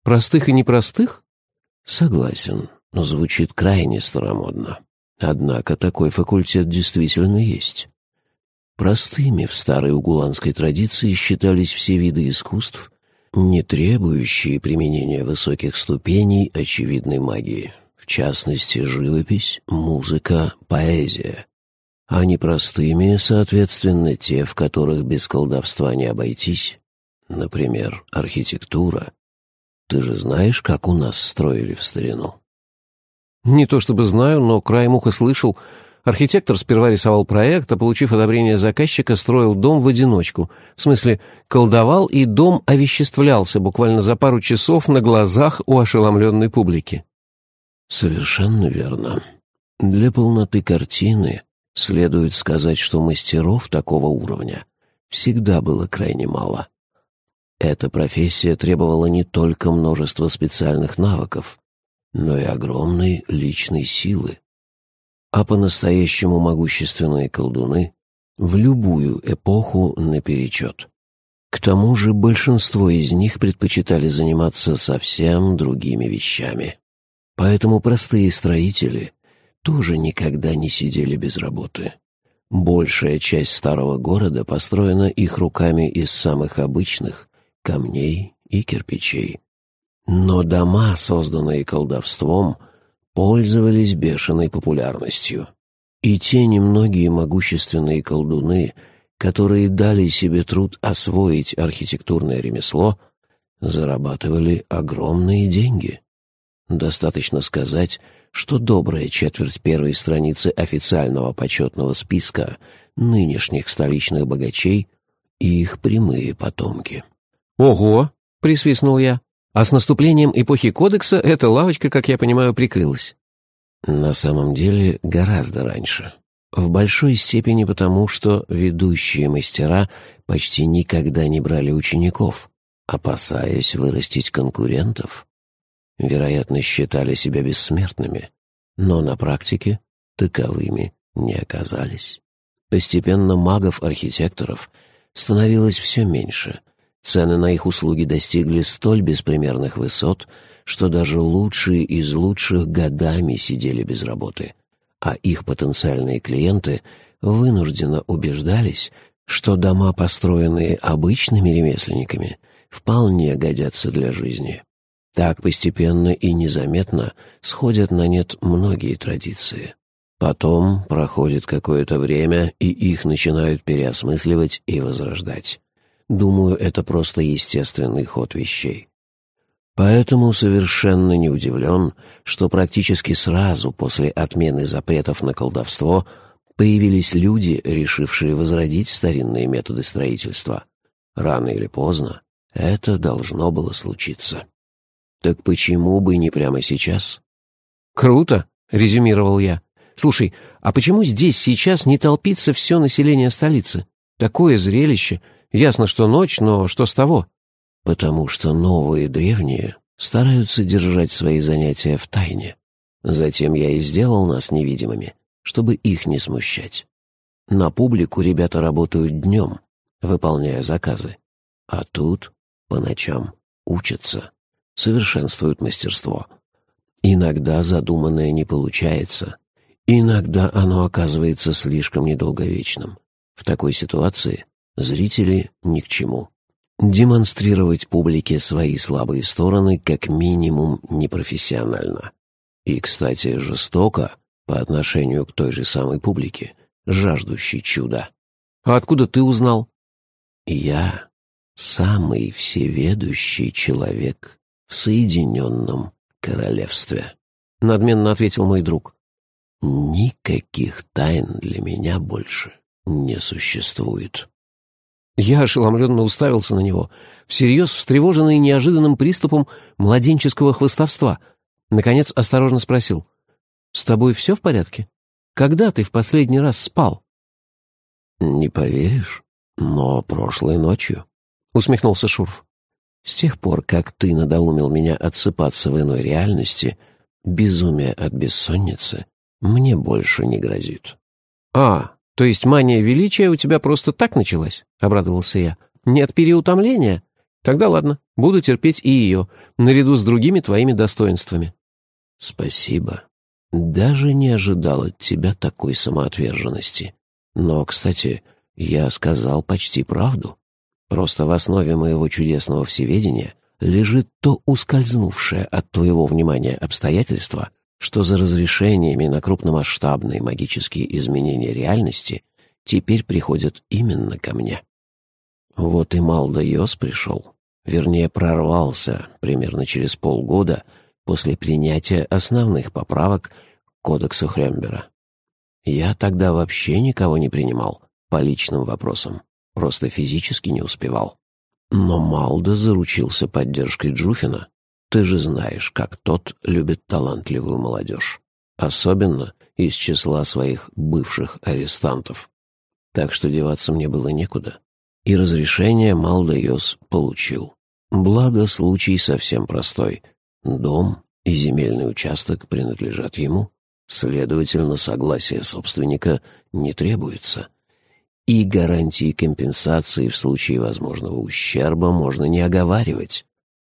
простых и непростых? Согласен, звучит крайне старомодно. Однако такой факультет действительно есть. Простыми в старой угуланской традиции считались все виды искусств, не требующие применения высоких ступеней очевидной магии, в частности, живопись, музыка, поэзия. А непростыми, соответственно, те, в которых без колдовства не обойтись. Например, архитектура. Ты же знаешь, как у нас строили в старину? Не то чтобы знаю, но краем уха слышал. Архитектор сперва рисовал проект, а, получив одобрение заказчика, строил дом в одиночку. В смысле, колдовал, и дом овеществлялся буквально за пару часов на глазах у ошеломленной публики. Совершенно верно. Для полноты картины следует сказать, что мастеров такого уровня всегда было крайне мало. Эта профессия требовала не только множества специальных навыков, но и огромной личной силы. А по-настоящему могущественные колдуны в любую эпоху наперечет. К тому же большинство из них предпочитали заниматься совсем другими вещами. Поэтому простые строители тоже никогда не сидели без работы. Большая часть старого города построена их руками из самых обычных камней и кирпичей. Но дома, созданные колдовством, пользовались бешеной популярностью. И те немногие могущественные колдуны, которые дали себе труд освоить архитектурное ремесло, зарабатывали огромные деньги. Достаточно сказать, что добрая четверть первой страницы официального почетного списка нынешних столичных богачей и их прямые потомки. «Ого!» — присвистнул я. «А с наступлением эпохи Кодекса эта лавочка, как я понимаю, прикрылась». На самом деле гораздо раньше. В большой степени потому, что ведущие мастера почти никогда не брали учеников, опасаясь вырастить конкурентов. Вероятно, считали себя бессмертными, но на практике таковыми не оказались. Постепенно магов-архитекторов становилось все меньше. Цены на их услуги достигли столь беспримерных высот, что даже лучшие из лучших годами сидели без работы, а их потенциальные клиенты вынужденно убеждались, что дома, построенные обычными ремесленниками, вполне годятся для жизни. Так постепенно и незаметно сходят на нет многие традиции. Потом проходит какое-то время, и их начинают переосмысливать и возрождать. Думаю, это просто естественный ход вещей. Поэтому совершенно не удивлен, что практически сразу после отмены запретов на колдовство появились люди, решившие возродить старинные методы строительства. Рано или поздно это должно было случиться. Так почему бы не прямо сейчас? «Круто!» — резюмировал я. «Слушай, а почему здесь сейчас не толпится все население столицы? Такое зрелище! Ясно, что ночь, но что с того?» Потому что новые древние стараются держать свои занятия в тайне. Затем я и сделал нас невидимыми, чтобы их не смущать. На публику ребята работают днем, выполняя заказы, а тут по ночам учатся, совершенствуют мастерство. Иногда задуманное не получается, иногда оно оказывается слишком недолговечным. В такой ситуации зрители ни к чему. Демонстрировать публике свои слабые стороны как минимум непрофессионально. И, кстати, жестоко по отношению к той же самой публике, жаждущей чуда. «А откуда ты узнал?» Я самый всеведущий человек в Соединенном Королевстве, — надменно ответил мой друг. Никаких тайн для меня больше не существует. Я ошеломленно уставился на него, всерьез встревоженный неожиданным приступом младенческого хвастовства. Наконец осторожно спросил: «С тобой все в порядке? Когда ты в последний раз спал?» «Не поверишь, но прошлой ночью», — усмехнулся Шурф. «С тех пор, как ты надоумил меня отсыпаться в иной реальности, безумие от бессонницы мне больше не грозит». «А, то есть мания величия у тебя просто так началась?» — обрадовался я. «Не от переутомления? Тогда ладно, буду терпеть и ее, наряду с другими твоими достоинствами». «Спасибо. Даже не ожидал от тебя такой самоотверженности. Но, кстати, я сказал почти правду. Просто в основе моего чудесного всеведения лежит то ускользнувшее от твоего внимания обстоятельство, что за разрешениями на крупномасштабные магические изменения реальности теперь приходят именно ко мне. Вот и Малда Йос пришел, вернее, прорвался примерно через полгода после принятия основных поправок к Кодексу Хрембера. Я тогда вообще никого не принимал по личным вопросам, просто физически не успевал. Но Малда заручился поддержкой Джуфина. Ты же знаешь, как тот любит талантливую молодежь, особенно из числа своих бывших арестантов. Так что деваться мне было некуда. И разрешение Малда Йос получил. Благо, случай совсем простой. Дом и земельный участок принадлежат ему. Следовательно, согласие собственника не требуется. И гарантии компенсации в случае возможного ущерба можно не оговаривать.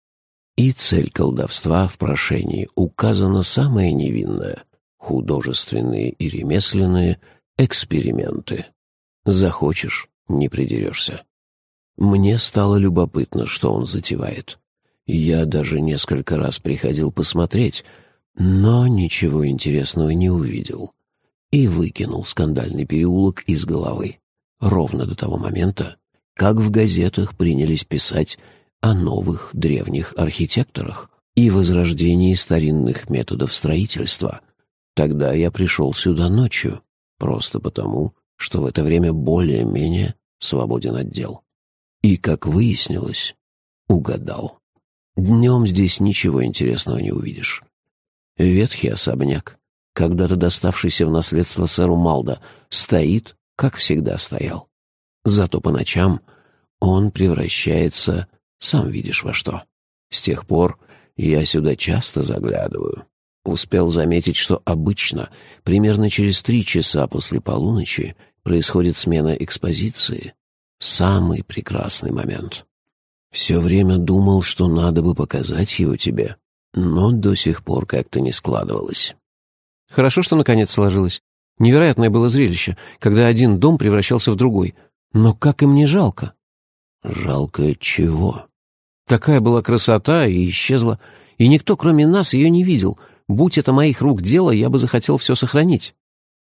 И цель колдовства в прошении указана самая невинная — художественные и ремесленные эксперименты. Захочешь — не придерешься. Мне стало любопытно, что он затевает. Я даже несколько раз приходил посмотреть, но ничего интересного не увидел. И выкинул скандальный переулок из головы. Ровно до того момента, как в газетах принялись писать о новых древних архитекторах и возрождении старинных методов строительства. Тогда я пришел сюда ночью, просто потому, что в это время более-менее свободен от дел. И, как выяснилось, угадал. Днем здесь ничего интересного не увидишь. Ветхий особняк, когда-то доставшийся в наследство сэру Малда, стоит, как всегда стоял. Зато по ночам он превращается, сам видишь во что. С тех пор я сюда часто заглядываю. Успел заметить, что обычно, примерно через 3 часа после полуночи, происходит смена экспозиции. Самый прекрасный момент. Все время думал, что надо бы показать его тебе, но до сих пор как-то не складывалось. Хорошо, что наконец сложилось. Невероятное было зрелище, когда один дом превращался в другой. Но как им не жалко? Жалко чего? Такая была красота и исчезла, и никто, кроме нас, ее не видел. Будь это моих рук дело, я бы захотел все сохранить.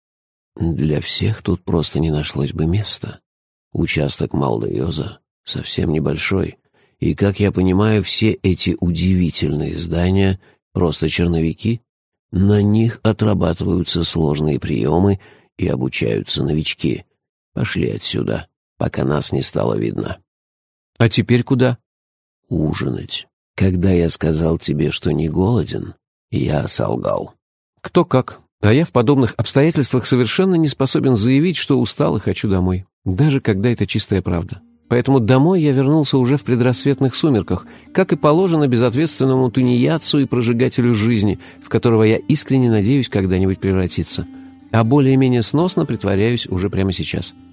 Для всех тут просто не нашлось бы места. Участок Малда Йоза совсем небольшой, и, как я понимаю, все эти удивительные здания — просто черновики. На них отрабатываются сложные приемы и обучаются новички. Пошли отсюда, пока нас не стало видно. А теперь куда? Ужинать. Когда я сказал тебе, что не голоден, я солгал. Кто как. А я в подобных обстоятельствах совершенно не способен заявить, что устал и хочу домой. Даже когда это чистая правда. Поэтому домой я вернулся уже в предрассветных сумерках, как и положено безответственному тунеядцу и прожигателю жизни, в которого я искренне надеюсь когда-нибудь превратиться. А более-менее сносно притворяюсь уже прямо сейчас.